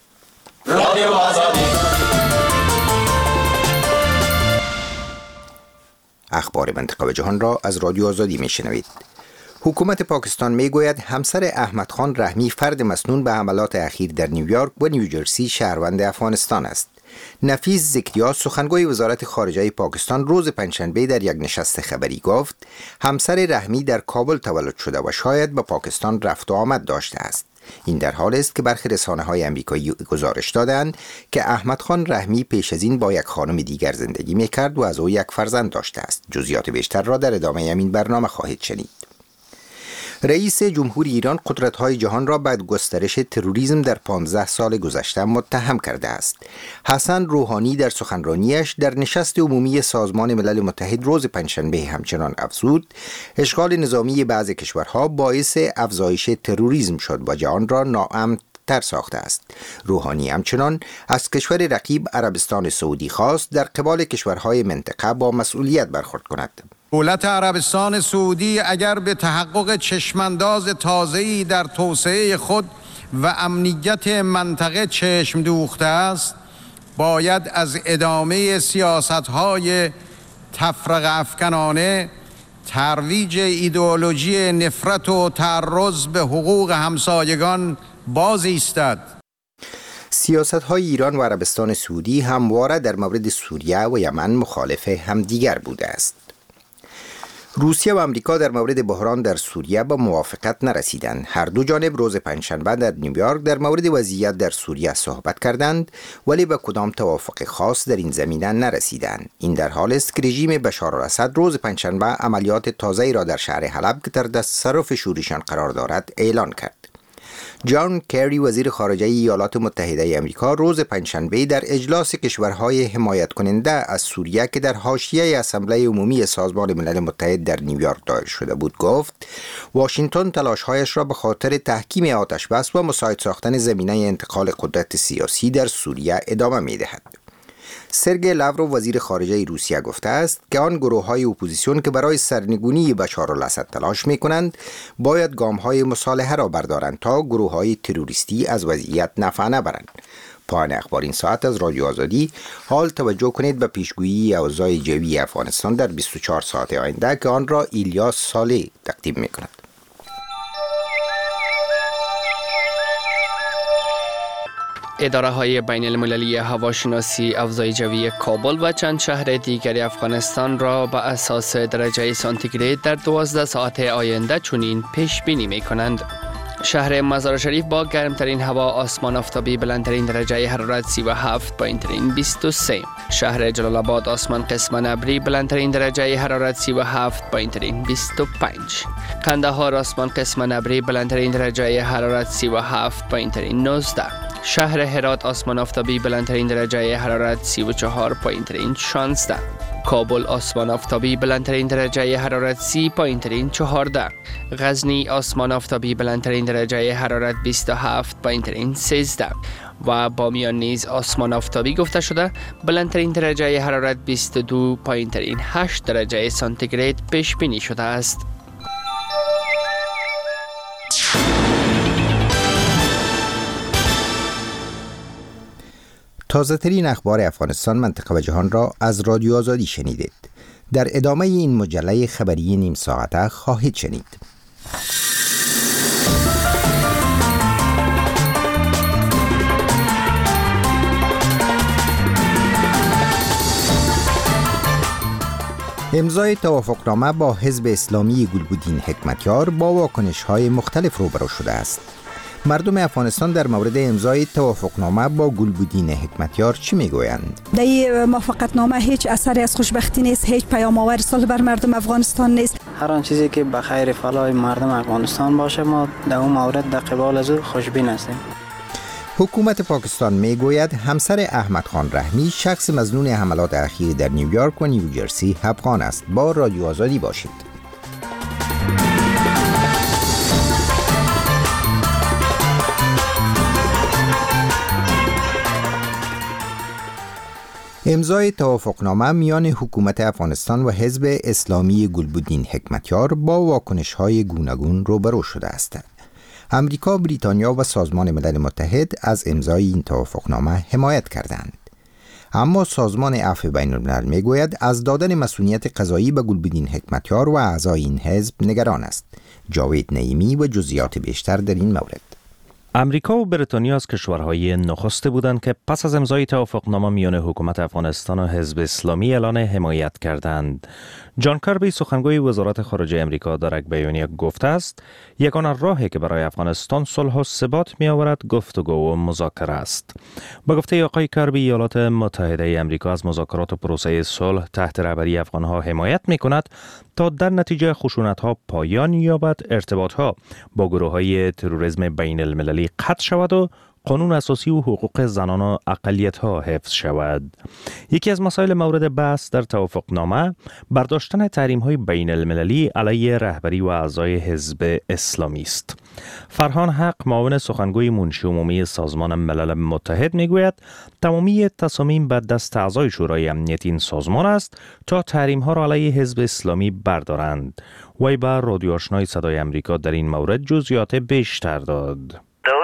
اخبار منطقه و جهان را از رادیو آزادی میشنوید. حکومت پاکستان میگوید همسر احمد خان رحمی، فرد مسنون به حملات اخیر در نیویورک و نیوجرسی، شهروند افغانستان است. نفیس زکریا، سخنگوی وزارت خارجه پاکستان، روز پنجشنبه در یک نشست خبری گفت همسر رحمی در کابل تولد شده و شاید به پاکستان رفت و آمد داشته است. این در حال است که برخی رسانه‌های آمریکایی گزارش دادند که احمد خان رحمی پیش از این با یک خانم دیگر زندگی می‌کرد و از او یک فرزند داشته است. جزئیات بیشتر را در ادامه این برنامه خواهید شنید. رئیس جمهوری ایران قدرت‌های جهان را به گسترش تروریسم در 15 سال گذشته متهم کرده است. حسن روحانی در سخنرانیش در نشست عمومی سازمان ملل متحد روز پنجشنبه همچنان افزود اشغال نظامی بعضی کشورها باعث افزایش تروریسم شد و جهان را ناامن تر ساخته است. روحانی همچنان از کشور رقیب عربستان سعودی خواست در قبال کشورهای منطقه با مسئولیت برخورد کند. دولت عربستان سعودی اگر به تحقق چشمانداز تازه‌ای در توسعه خود و امنیت منطقه چشم دوخته است، باید از ادامه سیاست‌های تفرقه افکنانه، ترویج ایدئولوژی نفرت و تعرض به حقوق همسایگان باز ایستد. سیاست‌های ایران و عربستان سعودی همواره در مورد سوریه و یمن مخالف همدیگر بوده است. روسیه و آمریکا در مورد بحران در سوریه به موافقت نرسیدند. هر دو جانب روز پنجشنبه در نیویورک در مورد وضعیت در سوریه صحبت کردند، ولی به کدام توافق خاص در این زمینه نرسیدند. این در حالی است که رژیم بشار الاسد روز پنجشنبه عملیات تازه‌ای را در شهر حلب که در تصرف شوریشان قرار دارد اعلان کرد. جان کری وزیر خارجه ایالات متحده آمریکا روز پنجشنبه در اجلاس کشورهای حمایت کننده از سوریه که در حاشیه اسامبله عمومی سازمان ملل متحد در نیویورک دایر شده بود گفت واشنگتن تلاش‌هایش را به خاطر تحکیم آتش بس و مساعد ساختن زمینه انتقال قدرت سیاسی در سوریه ادامه می‌دهد. سرگئی لاوروف وزیر خارجه روسیه گفته است که آن گروه‌های اپوزیسیون که برای سرنگونی بشار الاسد تلاش می‌کنند باید گام‌های مصالحه را بردارند تا گروه‌های تروریستی از وضعیت نفع نبرند. پایان اخبار این ساعت از رادیو آزادی. حال توجه کنید به پیشگویی اوضاع جوی افغانستان در 24 ساعت آینده که آن را ایلیاس صالح تقدیم می‌کند. اداره های بین المللی هواشناسی افضای جوی کابل و چند شهر دیگر افغانستان را به اساس درجه سانتیگراد در 12 ساعت آینده چنین پیش بینی می کنند. شهر مزار شریف با گرمترین هوا، آسمان آفتابی، بلندترین درجه حرارت 37، پایینترین 23. شهر جلال آباد آسمان قسما ابری، بلندترین درجه حرارت 37، پایینترین 25. قندهار آسمان قسما ابری، بلندترین درجه حرارت 37، پایینترین 19. شهر هرات آسمان آفتابی، بلندترین درجه حرارت 34، پایینترین 16. کابل آسمان آفتابی، بلندترین درجه حرارت 30، پایینترین 14. غزنی آسمان آفتابی، بلندترین درجه حرارت 27، پایینترین 13. و بامیان نیز آسمان آفتابی گفته شده، بلندترین درجه حرارت 22، پایینترین 8 درجه سانتیگراد پیش بینی شده است. تازه ترین اخبار افغانستان، منطقه و جهان را از رادیو آزادی شنیدید. در ادامه این مجله خبری نیم ساعته خواهید شنید. امضای توافقنامه با حزب اسلامی گلبدین حکمتیار با واکنش‌های مختلف روبرو شده است. مردم افغانستان در مورد امضای توافقنامه با گلبدین حکمتیار چی میگویند؟ در این موافقتنامه هیچ اثری از خوشبختی نیست، هیچ پیام آور صلح بر مردم افغانستان نیست. هر آن چیزی که به خیر فلاح مردم افغانستان باشه ما در اون مورد در قبال از او خوشبین هستیم. حکومت پاکستان میگوید همسر احمد خان رحمی شخص مظنون حملات اخیر در نیویورک و نیوجرسی افغان است. با رادیو آزادی باشید. امضای توافقنامه میان حکومت افغانستان و حزب اسلامی گلبدین حکمتیار با واکنش‌های گوناگون روبرو شده است. امریکا، بریتانیا و سازمان ملل متحد از امضای این توافقنامه حمایت کردند. اما سازمان عفو بین الملل میگوید از دادن مسئولیت قضایی به گلبدین حکمتیار و اعضای این حزب نگران است. جاوید نعیمی و جزئیات بیشتر در این مورد. امریکا و بریتانیا از کشورهای نخست بودند که پس از امضای توافقنامه میان حکومت افغانستان و حزب اسلامی اعلان حمایت کردند. جان کربی سخنگوی وزارت خارجه امریکا در یک بیانیه گفته است یگانه راهی که برای افغانستان صلح و ثبات می آورد گفتگو و مذاکره است. با گفته آقای کربی ایالات متحده امریکا از مذاکرات و پروسه صلح تحت رهبری افغانها حمایت می کند تا در نتیجه خشونت‌ها پایان یابد، ارتباط‌ها با گروه‌های تروریسم بین المللی قطع شود و قانون اساسی و حقوق زنان و اقلیت‌ها حفظ شود. یکی از مسائل مورد بحث در توافقنامه برداشتن تحریم‌های بین المللی علیه رهبری و اعضای حزب اسلامی است. فرهان حق معاون سخنگوی منشی عمومی سازمان ملل متحد میگوید تمامی تصامیم به دست اعضای شورای امنیت این سازمان است تا تحریم‌ها را علیه حزب اسلامی بردارند. وی به رادیو آشنای صدای امریکا در این مورد جزئیات بیشتر داد.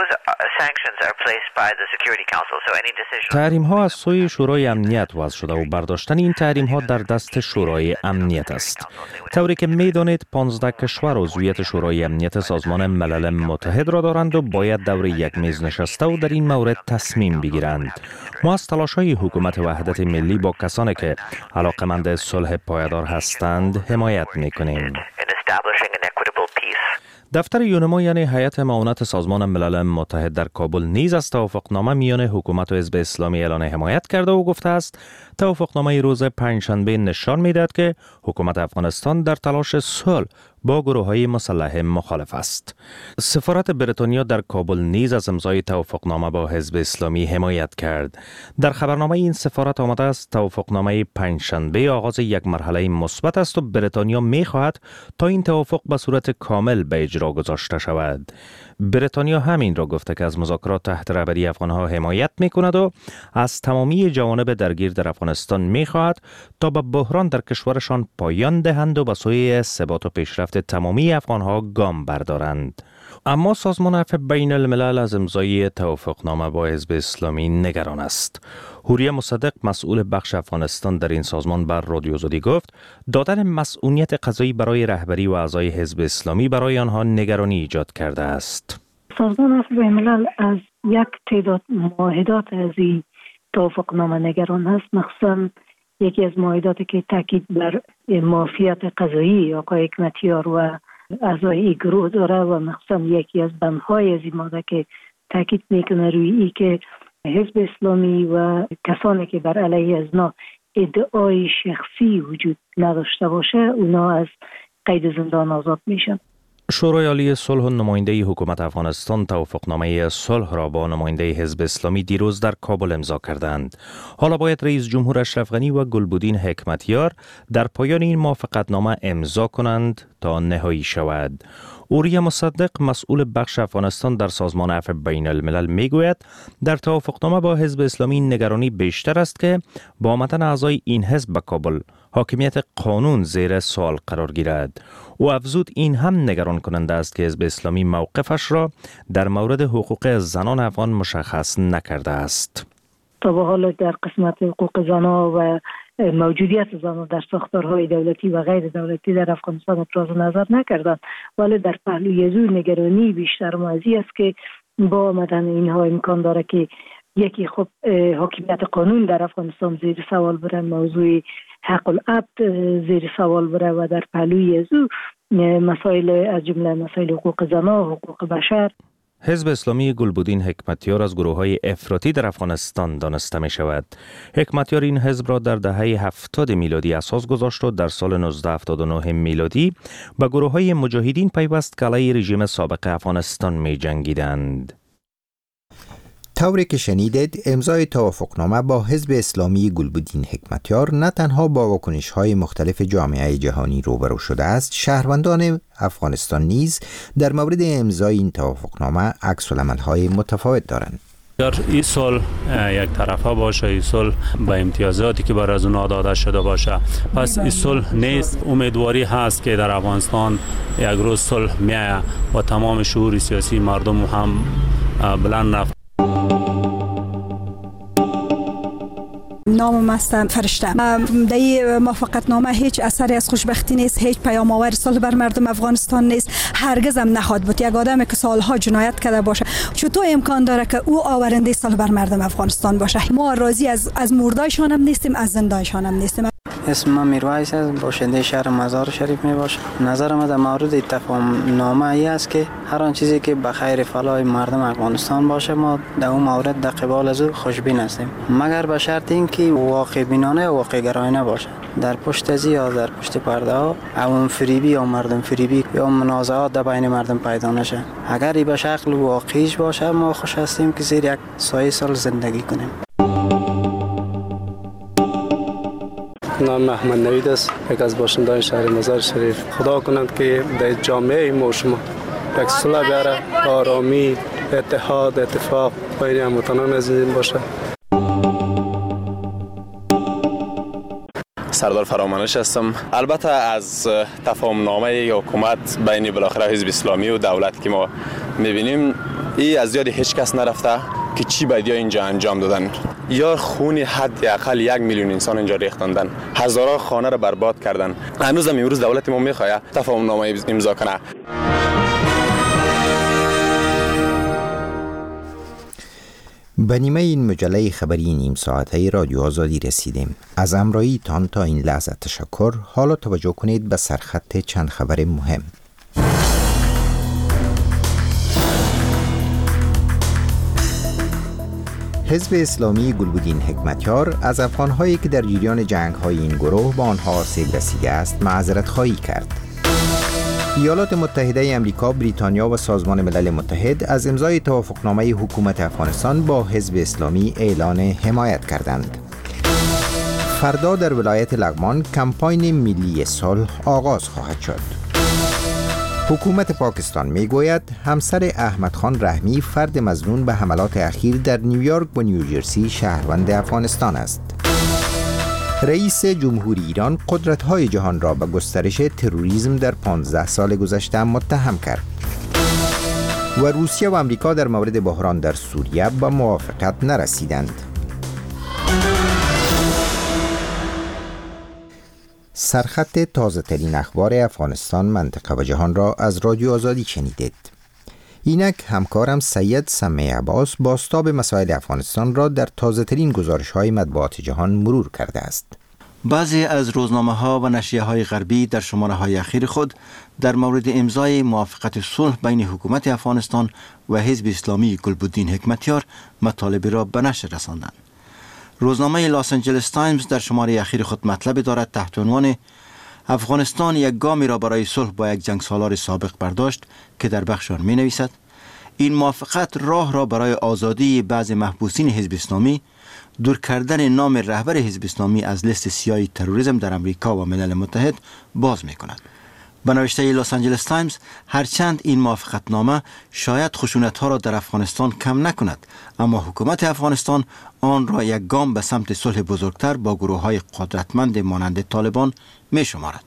تحریم ها از سوی شورای امنیت وضع شده و برداشتن این تحریم ها در دست شورای امنیت است. طوری که می دانید 15 کشور عضویت شورای امنیت سازمان ملل متحد را دارند و باید دور یک میز نشسته و در این مورد تصمیم بگیرند. ما از تلاش های حکومت وحدت ملی با کسانی که علاقمند صلح پایدار هستند حمایت می کنیم. دفتر یونما یعنی هیئت معاونت سازمان ملل متحد در کابل نیز از توافقنامه میان حکومت و حزب اسلامی اعلان حمایت کرده و گفته است توافقنامه روز پنجشنبه نشان میدهد که حکومت افغانستان در تلاش صلح با گروه‌های مسلح مخالف است. سفارت بریتانیا در کابل نیز از امضای توافقنامه با حزب اسلامی حمایت کرد. در خبرنامه این سفارت آمده است توافقنامه پنجشنبه آغاز یک مرحله مثبت است و بریتانیا می‌خواهد تا این توافق به صورت کامل به اجرا گذاشته شود. بریتانیا همین را گفته که از مذاکرات تحت رهبری افغانها حمایت می‌کند و از تمامی جوانب درگیر در افغانستان می‌خواهد تا به بحران در کشورشان پایان دهند و به سوی ثبات و پیشرفت تمامی افغانها گام بردارند. اما سازمان عفو بین الملل از امضای توافقنامه با حزب اسلامی نگران است. حوریه مصدق مسئول بخش افغانستان در این سازمان بر رادیو آزادی گفت دادن مسئولیت قضایی برای رهبری و اعضای حزب اسلامی برای آنها نگرانی ایجاد کرده است. سازمان عفو بین الملل از یک تعداد معاهدات از این توافقنامه نگران است، مخصوصا یکی از معاهداتی که تاکید بر معافیت قضایی آقای حکمتیار و اعضای این گروه داره و مخصوصا یکی از بندهای از این ماده که تاکید میکنه روی این که حزب اسلامی و کسانی که بر علیه از نا ادعای شخصی وجود نداشته باشه اونا از قید زندان آزاد میشن. شورای عالی صلح و نماینده حکومت افغانستان توافقنامه صلح را با نماینده حزب اسلامی دیروز در کابل امضا کردند. حالا باید رئیس جمهور اشرف غنی و گلبدین حکمتیار در پایان این موافقتنامه امضا کنند تا نهایی شود. حوریه مصدق مسئول بخش افغانستان در سازمان عفو بین الملل میگوید در توافقنامه با حزب اسلامی نگرانی بیشتر است که با آمدن اعضای این حزب به کابل حاکمیت قانون زیر سوال قرار گیرد. او افزود این هم نگران کننده است که حزب اسلامی موقفش را در مورد حقوق زنان افغان مشخص نکرده است. تا به حال در قسمت حقوق زنان و موجودیت زنان در ساختارهای دولتی و غیر دولتی در افغانستان ابراز نظر نکردند، ولی در پهلوی زور نگرانی بیشتر موضوعی است که با آمدن اینها امکان داره که یکی خب حاکمیت قانون در افغانستان زیر سوال بره، موضوع حق العبد زیر سوال بره و در پهلوی زور مسائل از جمله مسائل حقوق زنان، حقوق بشر. حزب اسلامی گلبدین حکمتیار از گروه‌های افراطی در افغانستان دانسته می شود. حکمتیار این حزب را در دهه 70 میلادی اساس گذاشت و در سال 1979 میلادی به گروه‌های مجاهدین پیوست که علیه رژیم سابق افغانستان می جنگیدند. طوری که شنیدید امضای توافقنامه با حزب اسلامی گلبدین حکمتیار نه تنها با واکنش‌های مختلف جامعه جهانی روبرو شده است، شهروندان افغانستان نیز در مورد امضای این توافقنامه عکس‌العمل‌های متفاوت دارند. در این صلح یک طرفه باشه، این صلح به امتیازاتی که بر از اونها داده شده باشه، پس این صلح نیست. امیدواری هست که در افغانستان یک روز صلح میاد و تمام شعور سیاسی مردم هم بلند رفت. نام است فرشته. در این موافقتنامه هیچ اثری از خوشبختی نیست، هیچ پیام آور صلح بر مردم افغانستان نیست، هرگز هم نخواهد بود. یک آدمی که سالها جنایت کرده باشه چطور امکان داره که او آورنده صلح بر مردم افغانستان باشه؟ ما راضی از مردایشان هم نیستیم، از زندهایشان هم نیستیم. اسم من میرویس است، باشنده شهر مزار شریف می باشم. نظر من در مورد تفاهم نامه ای است که هر آن چیزی که به خیر فلاح مردم افغانستان باشه ما در اون مورد در قبال از او خوشبین هستیم، مگر به شرط اینکه واقع بینانه و واقع گرایانه باشه. در پشت از یا در پشت پرده ها عوام فریبی یا مردم فریبی یا منازعات در بین مردم پیدا نشه. اگر این به شکل واقعیش باشه ما خوش هستیم که زیر یک سایه صلح زندگی کنیم. نام احمد نوید است، یک از باشندگان شهر مزار شریف. خدا کنند که در جامعه ما شما یک صلح بیاره، آرامی، اتحاد، اتفاق بین هموطنان عزیزیم باشه. سردار فرامانش هستم. البته از تفاهم نامه حکومت بین بالاخره حزب اسلامی و دولت که ما میبینیم این از یاد هیچ کس نرفته که چی باید اینجا انجام دادن. یا خون حداقل 1 میلیون انسان اینجا ریختاندن، هزاران خانه را برباد کردن. هنوز هم امروز دولت ما میخواد تفاهم نامه امضا کنه. به نیمه این مجله خبری نیم ساعته رادیو آزادی رسیدیم. از همراهیتان تا این لحظه تشکر. حالا توجه کنید به سرخط چند خبر مهم. حزب اسلامی گلبدین حکمتیار از افغان‌هایی که در جریان جنگ‌های این گروه به آنها آسیب رسیده است معذرت خواهی کرد. ایالات متحده آمریکا، بریتانیا و سازمان ملل متحد از امضای توافقنامه حکومت افغانستان با حزب اسلامی اعلان حمایت کردند. فردا در ولایت لغمان کمپاین ملی صلح آغاز خواهد شد. حکومت پاکستان میگوید همسر احمد خان رحمی فرد مظنون به حملات اخیر در نیویورک و نیوجرسی شهروند افغانستان است. رئیس جمهوری ایران قدرت‌های جهان را به گسترش تروریسم در 15 سال گذشته متهم کرد. و روسیه و آمریکا در مورد بحران در سوریه به موافقت نرسیدند. سرخط تازه ترین اخبار افغانستان، منطقه و جهان را از رادیو آزادی شنیدید. اینک همکارم سید سمیع عباس بازتاب مسائل افغانستان را در تازه ترین گزارش های مطبوعات جهان مرور کرده است. بعضی از روزنامه ها و نشریه های غربی در شماره های اخیر خود در مورد امضای موافقت صلح بین حکومت افغانستان و حزب اسلامی گلبدین حکمتیار مطالب را به نشر رساندند. روزنامه لاس آنجلس تایمز در شماره اخیر خود مطلب دارد تحت عنوان افغانستان یک گامی را برای صلح با یک جنگسالار سابق برداشت که در بخش آن می نویسد این موافقت راه را برای آزادی بعض محبوسین حزب اسلامی، دور کردن نام رهبر حزب اسلامی از لیست سیاه تروریسم در امریکا و ملل متحد باز می کند. به نوشته لاس آنجلس تایمز هرچند این موافقتنامه شاید خشونت‌ها را در افغانستان کم نکند، اما حکومت افغانستان آن را یک گام به سمت صلح بزرگتر با گروه‌های قدرتمند مانند طالبان می شمارد.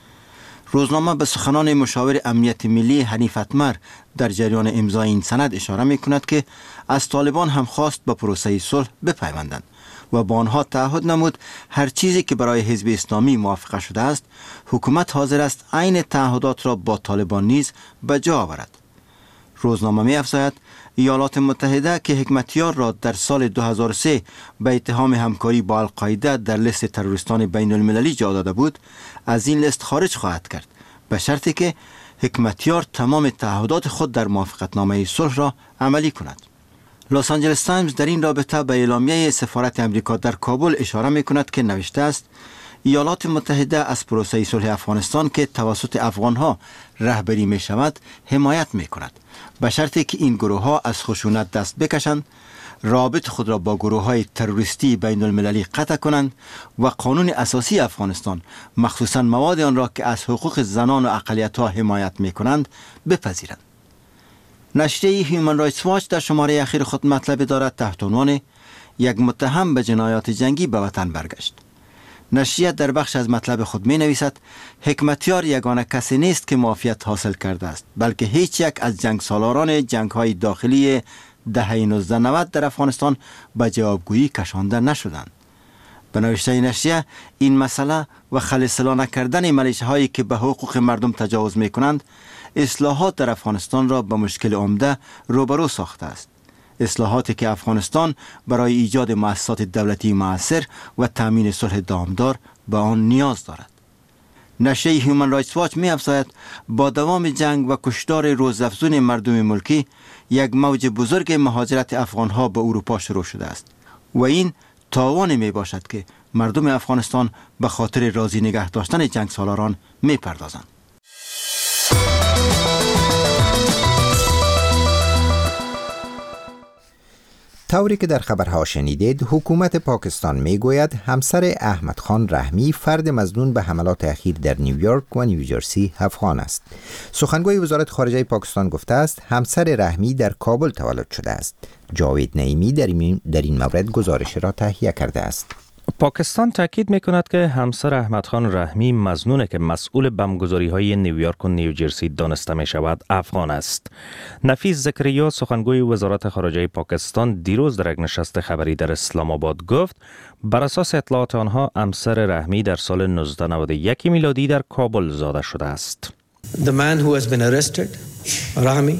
روزنامه به سخنان مشاور امنیت ملی حنیف اتمر در جریان امضای این سند اشاره می کند که از طالبان هم خواست به پروسه صلح بپیوندند و با آنها تعهد نمود هر چیزی که برای حزب اسلامی موافقه شده است حکومت حاضر است عین تعهدات را با طالبان نیز به جا آورد. روزنامه می افزاید ایالات متحده که حکمتیار را در سال 2003 به اتهام همکاری با القاعده در لیست تروریستان بین المللی جا داده بود از این لیست خارج خواهد کرد به شرطی که حکمتیار تمام تعهدات خود در موافقتنامه صلح را عملی کند. لاس آنجلس تایمز در این رابطه به اعلامیه سفارت امریکا در کابل اشاره می کند که نوشته است ایالات متحده از پروسه صلح افغانستان که توسط افغانها رهبری می شود حمایت می کند به شرطی که این گروه ها از خشونت دست بکشند، رابط خود را با گروه های تروریستی بین المللی قطع کنند و قانون اساسی افغانستان مخصوصا مواد آن را که از حقوق زنان و اقلیت ها حمایت می کنند بپذیرند. نشریه هیومن رایتس واچ در شماره اخیر خود مطلب دارد تحت عنوان یک متهم به جنایات جنگی به وطن برگشت. نشریه در بخش از مطلب خود می نویسد حکمتیار یگانه کسی نیست که معافیت حاصل کرده است، بلکه هیچ یک از جنگ سالاران جنگ های داخلی دهه 1990 در افغانستان به جوابگویی کشانده نشدند. به نوشته نشریه این مسئله و خلسلا نکردن ملیشه هایی که به حقوق مردم تجاوز می کنند اصلاحات در افغانستان را به مشکل عمده روبرو ساخته است. اصلاحاتی که افغانستان برای ایجاد مؤسسات دولتی مؤثر و تامین صلح دامدار به آن نیاز دارد. نشریه هیومن رایتس واچ می افزاید با دوام جنگ و کشتار روزافزون مردم ملکی یک موج بزرگ مهاجرت افغانها به اروپا شروع شده است و این تاوانی می باشد که مردم افغانستان به خاطر راضی نگه داشتن جنگ سالاران می پردازند. طوری که در خبرها شنیدید، حکومت پاکستان میگوید همسر احمد خان رحمی فرد مظنون به حملات اخیر در نیویورک و نیوجرسی افغان است. سخنگوی وزارت خارجه پاکستان گفته است همسر رحمی در کابل تولد شده است. جاوید نعیمی در این مورد گزارش را تهیه کرده است. پاکستان تاکید میکند که همسر احمد خان رحمی مظنون که مسئول بمبگذاری های نیویورک و نیوجرسی دانسته می شود افغان است. نفیس زکریا سخنگوی وزارت خارجه پاکستان دیروز در یک نشست خبری در اسلام آباد گفت بر اساس اطلاعات آنها همسر رحمی در سال 1991 میلادی در کابل زاده شده است. The man who has been arrested, Rahmi,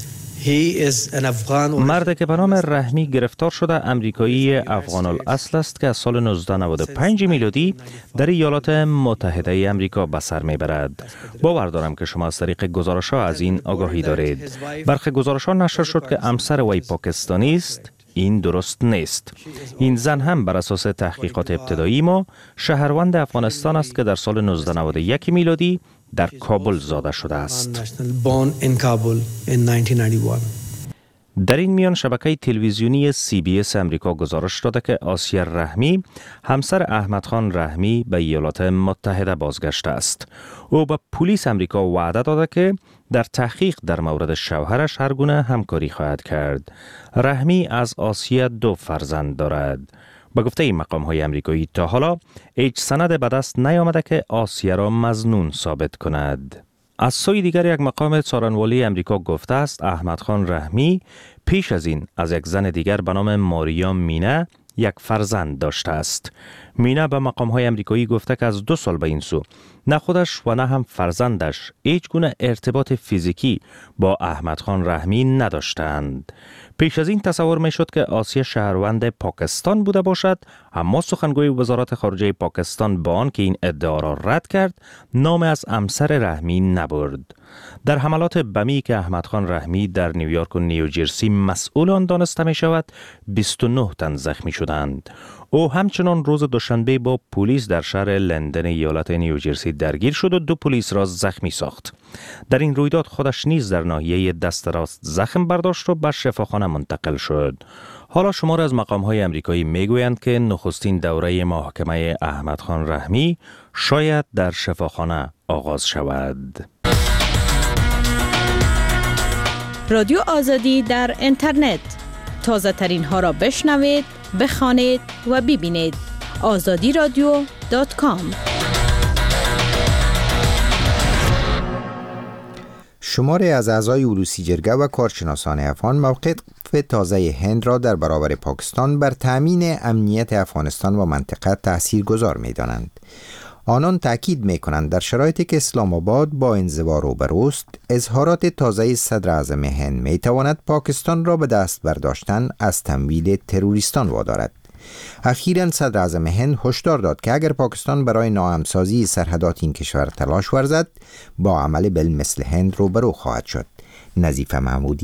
مرد که به نام رحمی گرفتار شده امریکایی افغان الاصل است که از سال 1995 میلادی در ایالات متحده امریکا به سر میبرد. باور دارم که شما از طریق گزارش‌ها از این آگاهی دارید. برخی گزارش‌ها نشر شد که همسر وی پاکستانی است. این درست نیست. این زن هم بر اساس تحقیقات ابتدایی ما شهروند افغانستان است که در سال 1991 میلادی در کابل زاده شده است. در این میان شبکه تلویزیونی CBS امریکا گزارش داده که آسیه رحمی همسر احمد خان رحمی به ایالات متحده بازگشته است. او به پلیس امریکا وعده داده که در تحقیق در مورد شوهرش هر گونه همکاری خواهد کرد. رحمی از آسیه 2 فرزند دارد. به گفته این مقام‌های امریکایی تا حالا هیچ سند به دست نیامده که آسیه را مظنون ثابت کند. از سوی دیگر یک مقام څارنوالی امریکا گفته است احمد خان رحمی پیش از این از یک زن دیگر به نام ماریا مینا یک فرزند داشته است. مینا به مقام‌های امریکایی گفته که از 2 سال به این سو نه خودش و نه هم فرزندش هیچ گونه ارتباط فیزیکی با احمد خان رحمی نداشتند. پیش از این تصور می شد که آسیه شهروند پاکستان بوده باشد، اما سخنگوی وزارت خارجه پاکستان با آن که این ادعا را رد کرد نام از همسر رحمی نبرد. در حملات بمی که احمد خان رحمی در نیویورک و نیوجرسی مسئول آن دانسته می شود 29 تن زخمی شدند. او همچنان روز دوشنبه با پلیس در شهر لندن ایالت نیوجرسی درگیر شد و 2 پلیس را زخمی ساخت. در این رویداد خودش نیز در ناحیه دست راست زخم برداشت و به شفاخانه منتقل شد. حالا شمار از مقام‌های امریکایی میگویند که نخستین دوره محاکمه احمد خان رحمی شاید در شفاخانه آغاز شود. رادیو آزادی در اینترنت، تازه ترین ها را بشنوید، بخوانید و ببینید. azadiradio.com. شماری از اعضای اولوسی جرگه و کارشناسان افغان موقف تازه هند را در برابر پاکستان بر تامین امنیت افغانستان و منطقه تاثیرگذار می‌دانند. آنان تأکید می‌کنند در شرایطی که اسلام آباد با انزوا روبروست، اظهارات تازه صدر اعظم هند می‌تواند پاکستان را به دست برداشتن از تمویل تروریستان وادارد. اخیراً صدر اعظم هند هشدار داد که اگر پاکستان برای ناهمسازی سرحدات این کشور تلاش ورزد با عمل مثل هند روبرو خواهد شد. نظیفه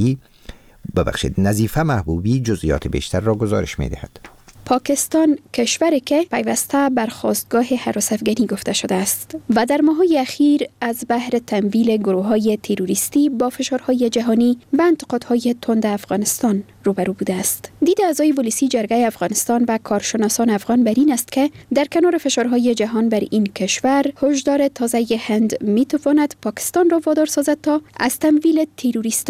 محبوبی جزئیات بیشتر را گزارش می‌دهد. پاکستان کشوری که پیوسته بر خواستگاه هراس افغانی گفته شده است و در ماه‌های اخیر از بحر تمویل گروه‌های تروریستی با فشارهای جهانی و انتقادهای تند افغانستان روبرو بوده است. دید اعضای پلیسی جرگه افغانستان و کارشناسان افغان بر این است که در کنار فشارهای جهان بر این کشور، هشدار تازه هند می‌تواند پاکستان را وادار سازد تا از تمویل تروریستان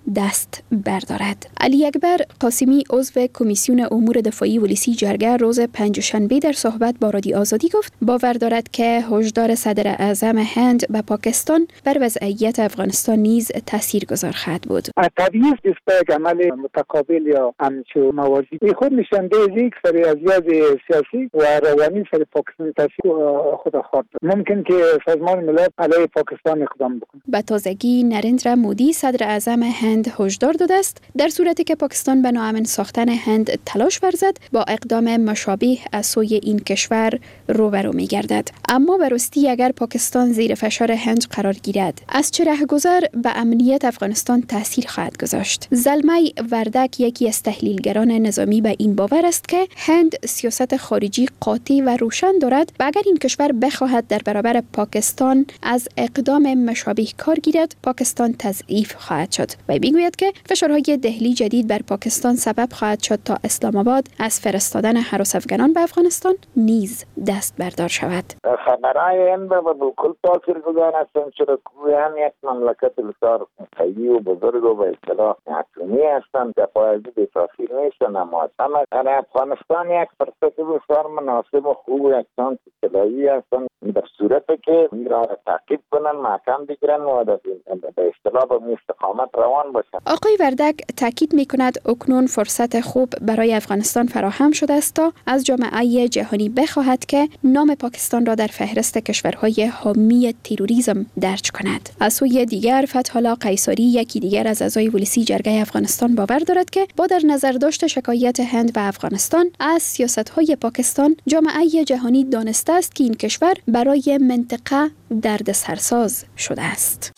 دست بردارد. علی اکبر قاسمی عضو کمیسیون امور دفاعی ولسی جرگه روز پنجشنبه در صحبت با رادیو آزادی گفت باور دارد که هشدار صدر اعظم هند به پاکستان بر وضعیت افغانستان نیز تاثیرگذار خواهد بود. طبیعی است که عمل متقابل یا همچو موازی خود نشانده از یک سری ازیاز سیاسی و روانی سر پاکستان تاثیر خود خواهد. ممکن که سازمان ملل علیه پاکستان اقدام بکنه. به تازگی نریندرا مودی صدر اعظم هند هشدار داده است در صورتی که پاکستان به ناامن ساختن هند تلاش ورزد با اقدام مشابه از سوی این کشور روبرو می‌گردد. اما به راستی اگر پاکستان زیر فشار هند قرار گیرد از چه رهگذر به امنیت افغانستان تاثیر خواهد گذاشت. زلمای وردک یکی از تحلیلگران نظامی به این باور است که هند سیاست خارجی قاطع و روشن دارد و اگر این کشور بخواهد در برابر پاکستان از اقدام مشابه کار گیرد پاکستان تضعیف خواهد شد و میگوید که فشارهای دهلی جدید بر پاکستان سبب خواهد شد تا اسلام آباد از فرستادن هراس افغانان به افغانستان نیز دست بردار شود. خبرهای هند به بالکل تاثیرگذار هستند چرا که هم یک مملکت بسیار قوی و بزرگ و به اصطلاح اتمی هستند دفاعی به تاثیر نیستند اما در افغانستان یک فرصت بسیار مناسب و خوب و یک چانس طلایی هستند در صورتی که این را تعقیب کنن محکم بگیرن و به اصطلاح به استقامت روان باشند. آقای وردک تاکید می‌کند اکنون فرصت خوب برای افغانستان فراهم شده است تا از جامعه جهانی بخواهد که نام پاکستان را در فهرست کشورهای حامی تروریسم درج کند. از سوی دیگر فتح‌الله قیصری یکی دیگر از اعضای ولسی جرگه افغانستان باور دارد که با در نظر داشت شکایت هند و افغانستان از سیاست‌های پاکستان جامعه جهانی دانسته است که این کشور برای منطقه دردسرساز شده است.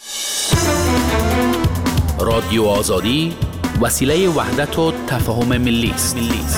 رادیو آزادی وسیله وحدت و تفاهم ملی است.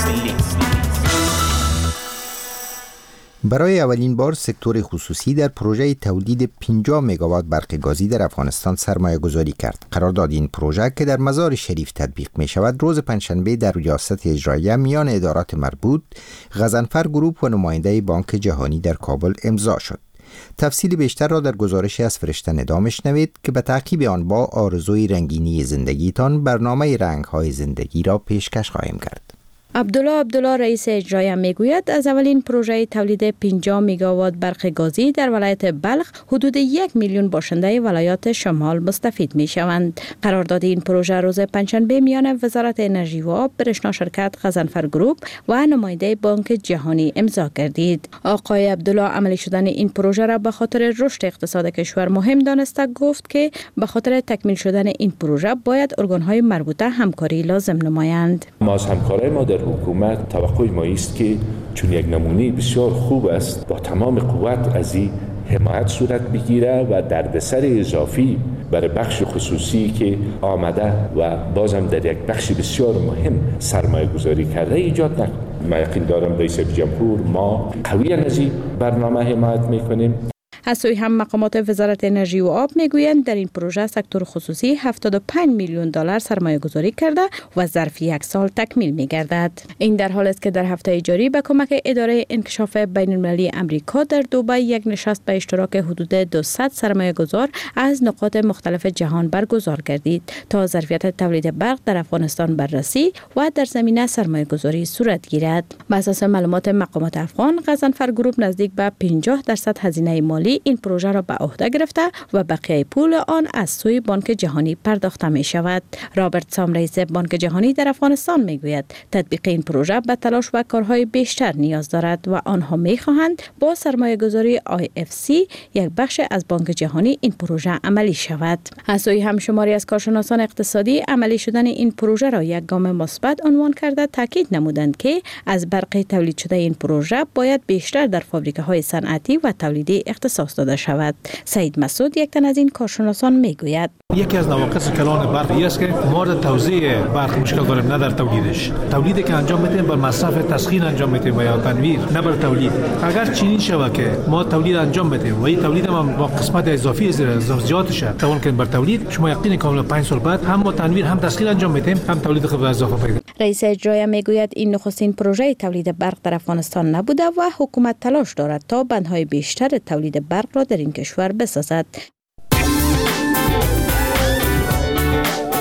برای اولین بار سکتور خصوصی در پروژه تولید 50 مگاوات برق گازی در افغانستان سرمایه گذاری کرد. قرارداد این پروژه که در مزار شریف تطبیق می شود روز پنجشنبه در ریاست اجراییه میان ادارات مربوط، غضنفر گروپ و نماینده بانک جهانی در کابل امضا شد. تفصیل بیشتر را در گزارشی از فرشته ندا میشنوید که به تعقیب آن با آرزوی رنگینی زندگیتان برنامه رنگ‌های زندگی را پیشکش خواهیم کرد. عبدالله رئیس اجرایی میگوید از اولین پروژه تولید 50 مگاوات برق گازی در ولایت بلخ حدود 1 میلیون باشنده ولایات شمال مستفید می شوند. قرارداد این پروژه روز پنجشنبه میان وزارت انرژی و آب، برشنا شرکت غضنفر گروپ و نماینده بانک جهانی امضا گردید. آقای عبدالله عملی شدن این پروژه را به خاطر رشد اقتصاد کشور مهم دانسته گفت که به خاطر تکمیل شدن این پروژه باید ارگان‌های مربوطه همکاری لازم نمایند. ما از همکاری ما در حکومت توقع ما است که چون یک نمونه بسیار خوب است با تمام قوت از این حمایت صورت بگیره و دردسر اضافی برای بخش خصوصی که آمده و بازم در یک بخش بسیار مهم سرمایه گذاری کرده ایجاد نکنه. من یقین دارم رئیس جمهور ما قوی از این برنامه حمایت میکنیم. از سوی هم مقامات وزارت انرژی و آب میگویند در این پروژه سکتور خصوصی 75 میلیون دلار سرمایه گذاری کرده و ظرف یک سال تکمیل میگردد. این در حالی است که در هفته جاری به کمک اداره انکشاف بین المللی امریکا در دبی یک نشست به اشتراک حدود 200 سرمایه گذار از نقاط مختلف جهان برگزار گردید تا ظرفیت تولید برق در افغانستان بررسی و در زمینه سرمایه گذاری صورت گیرد. بر اساس معلومات مقامات افغان، غضنفر گروپ نزدیک به 50% هزینه مالی این پروژه را به عهده گرفته و بقیه پول آن از سوی بانک جهانی پرداخته می شود. رابرت سام رئیس بانک جهانی در افغانستان می گوید تطبیق این پروژه به تلاش و کارهای بیشتر نیاز دارد و آنها می خواهند با سرمایه گذاری IFC یک بخش از بانک جهانی این پروژه عملی شود. از سوی هم شماری از کارشناسان اقتصادی عملی شدن این پروژه را یک گام مثبت عنوان کرده تاکید نمودند که از برق تولید شده این پروژه باید بیشتر در فابریکه های صنعتی و تولیدی اختصاص داده شود. سعید مسعود یک تن از این کارشناسان میگوید یکی از نواقص کلان برق است که ما در توزیع برق مشکل داریم، نه در تولیدش. تولیدی که انجام میدیم بر مصرف تسخین انجام میدیم و یا تنویر، نه بر تولید. اگر چنین شود که ما تولید انجام میدیم و این تولید هم با قسمت اضافی زیادش توان کنیم بر تولید، شما یقینا کاملا 5 سال بعد هم ما تنویر هم تسخین انجام میدیم هم تولید خود اضافه پیدا. رئیس اجرایی میگوید این نخستین پروژه تولید برق در افغانستان نبوده و حکومت تلاش دارد تا بندهای بیشتر تولید برق را در این کشور بسازد.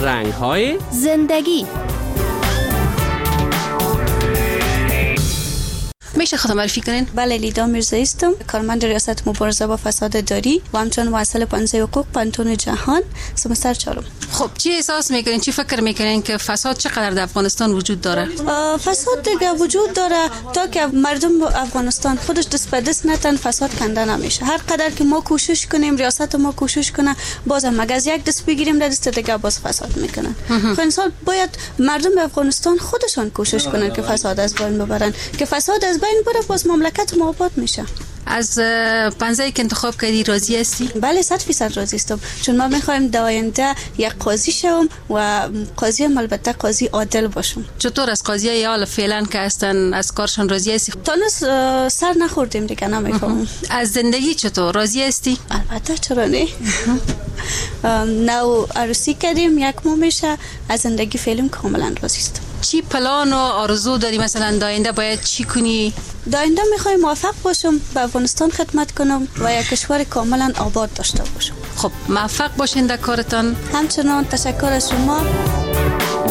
رنگ‌های زندگی. میشه خودم معرفی کنین؟ بله، لیدا میرزایی هستم، کارمند ریاست مبارزه با فساد داری و همچنین مسئول پانزه حقوق پانتون جهان سمستر 4. خب چی احساس میکنین، چی فکر میکنین که فساد چقدر در افغانستان وجود داره؟ فساد دیگه وجود داره تا که مردم افغانستان خودش دست به دست نتن فساد کنده نمیشه. هر قدر که ما کوشش کنیم، ریاست ما کوشش کنه، بازم مگه از یک دست بگیریم در دست دیگه باز فساد میکنن. خب انسان باید مردم افغانستان خودشان کوشش کنن که فساد از بین ببرن، که فساد از بین بره باز مملکت ما آباد میشه. از پنزه‌ای که انتخاب کردی راضی هستی؟ بله 100% راضی هستم، چون ما میخوایم در آینده یک قاضی شوم و قاضی هم البته قاضی عادل باشم. چطور از قاضیای حال فعلا که هستن از کارشون راضی هستی؟ تانوس سر نخوردیم دیگه، نمیفهمم. از زندگی چطور راضی هستی؟ البته چرا نه. نو عروسی کردیم، یک ماه میشه، از زندگی فعلا کاملا راضی هستم. چی پلان و آرزو داری مثلا داینده باید چی کنی؟ داینده میخوایم موفق باشم، به افغانستان خدمت کنم و یک کشور کاملا آباد داشته باشم. خب موفق باشین در کارتان. همچنان تشکر از شما.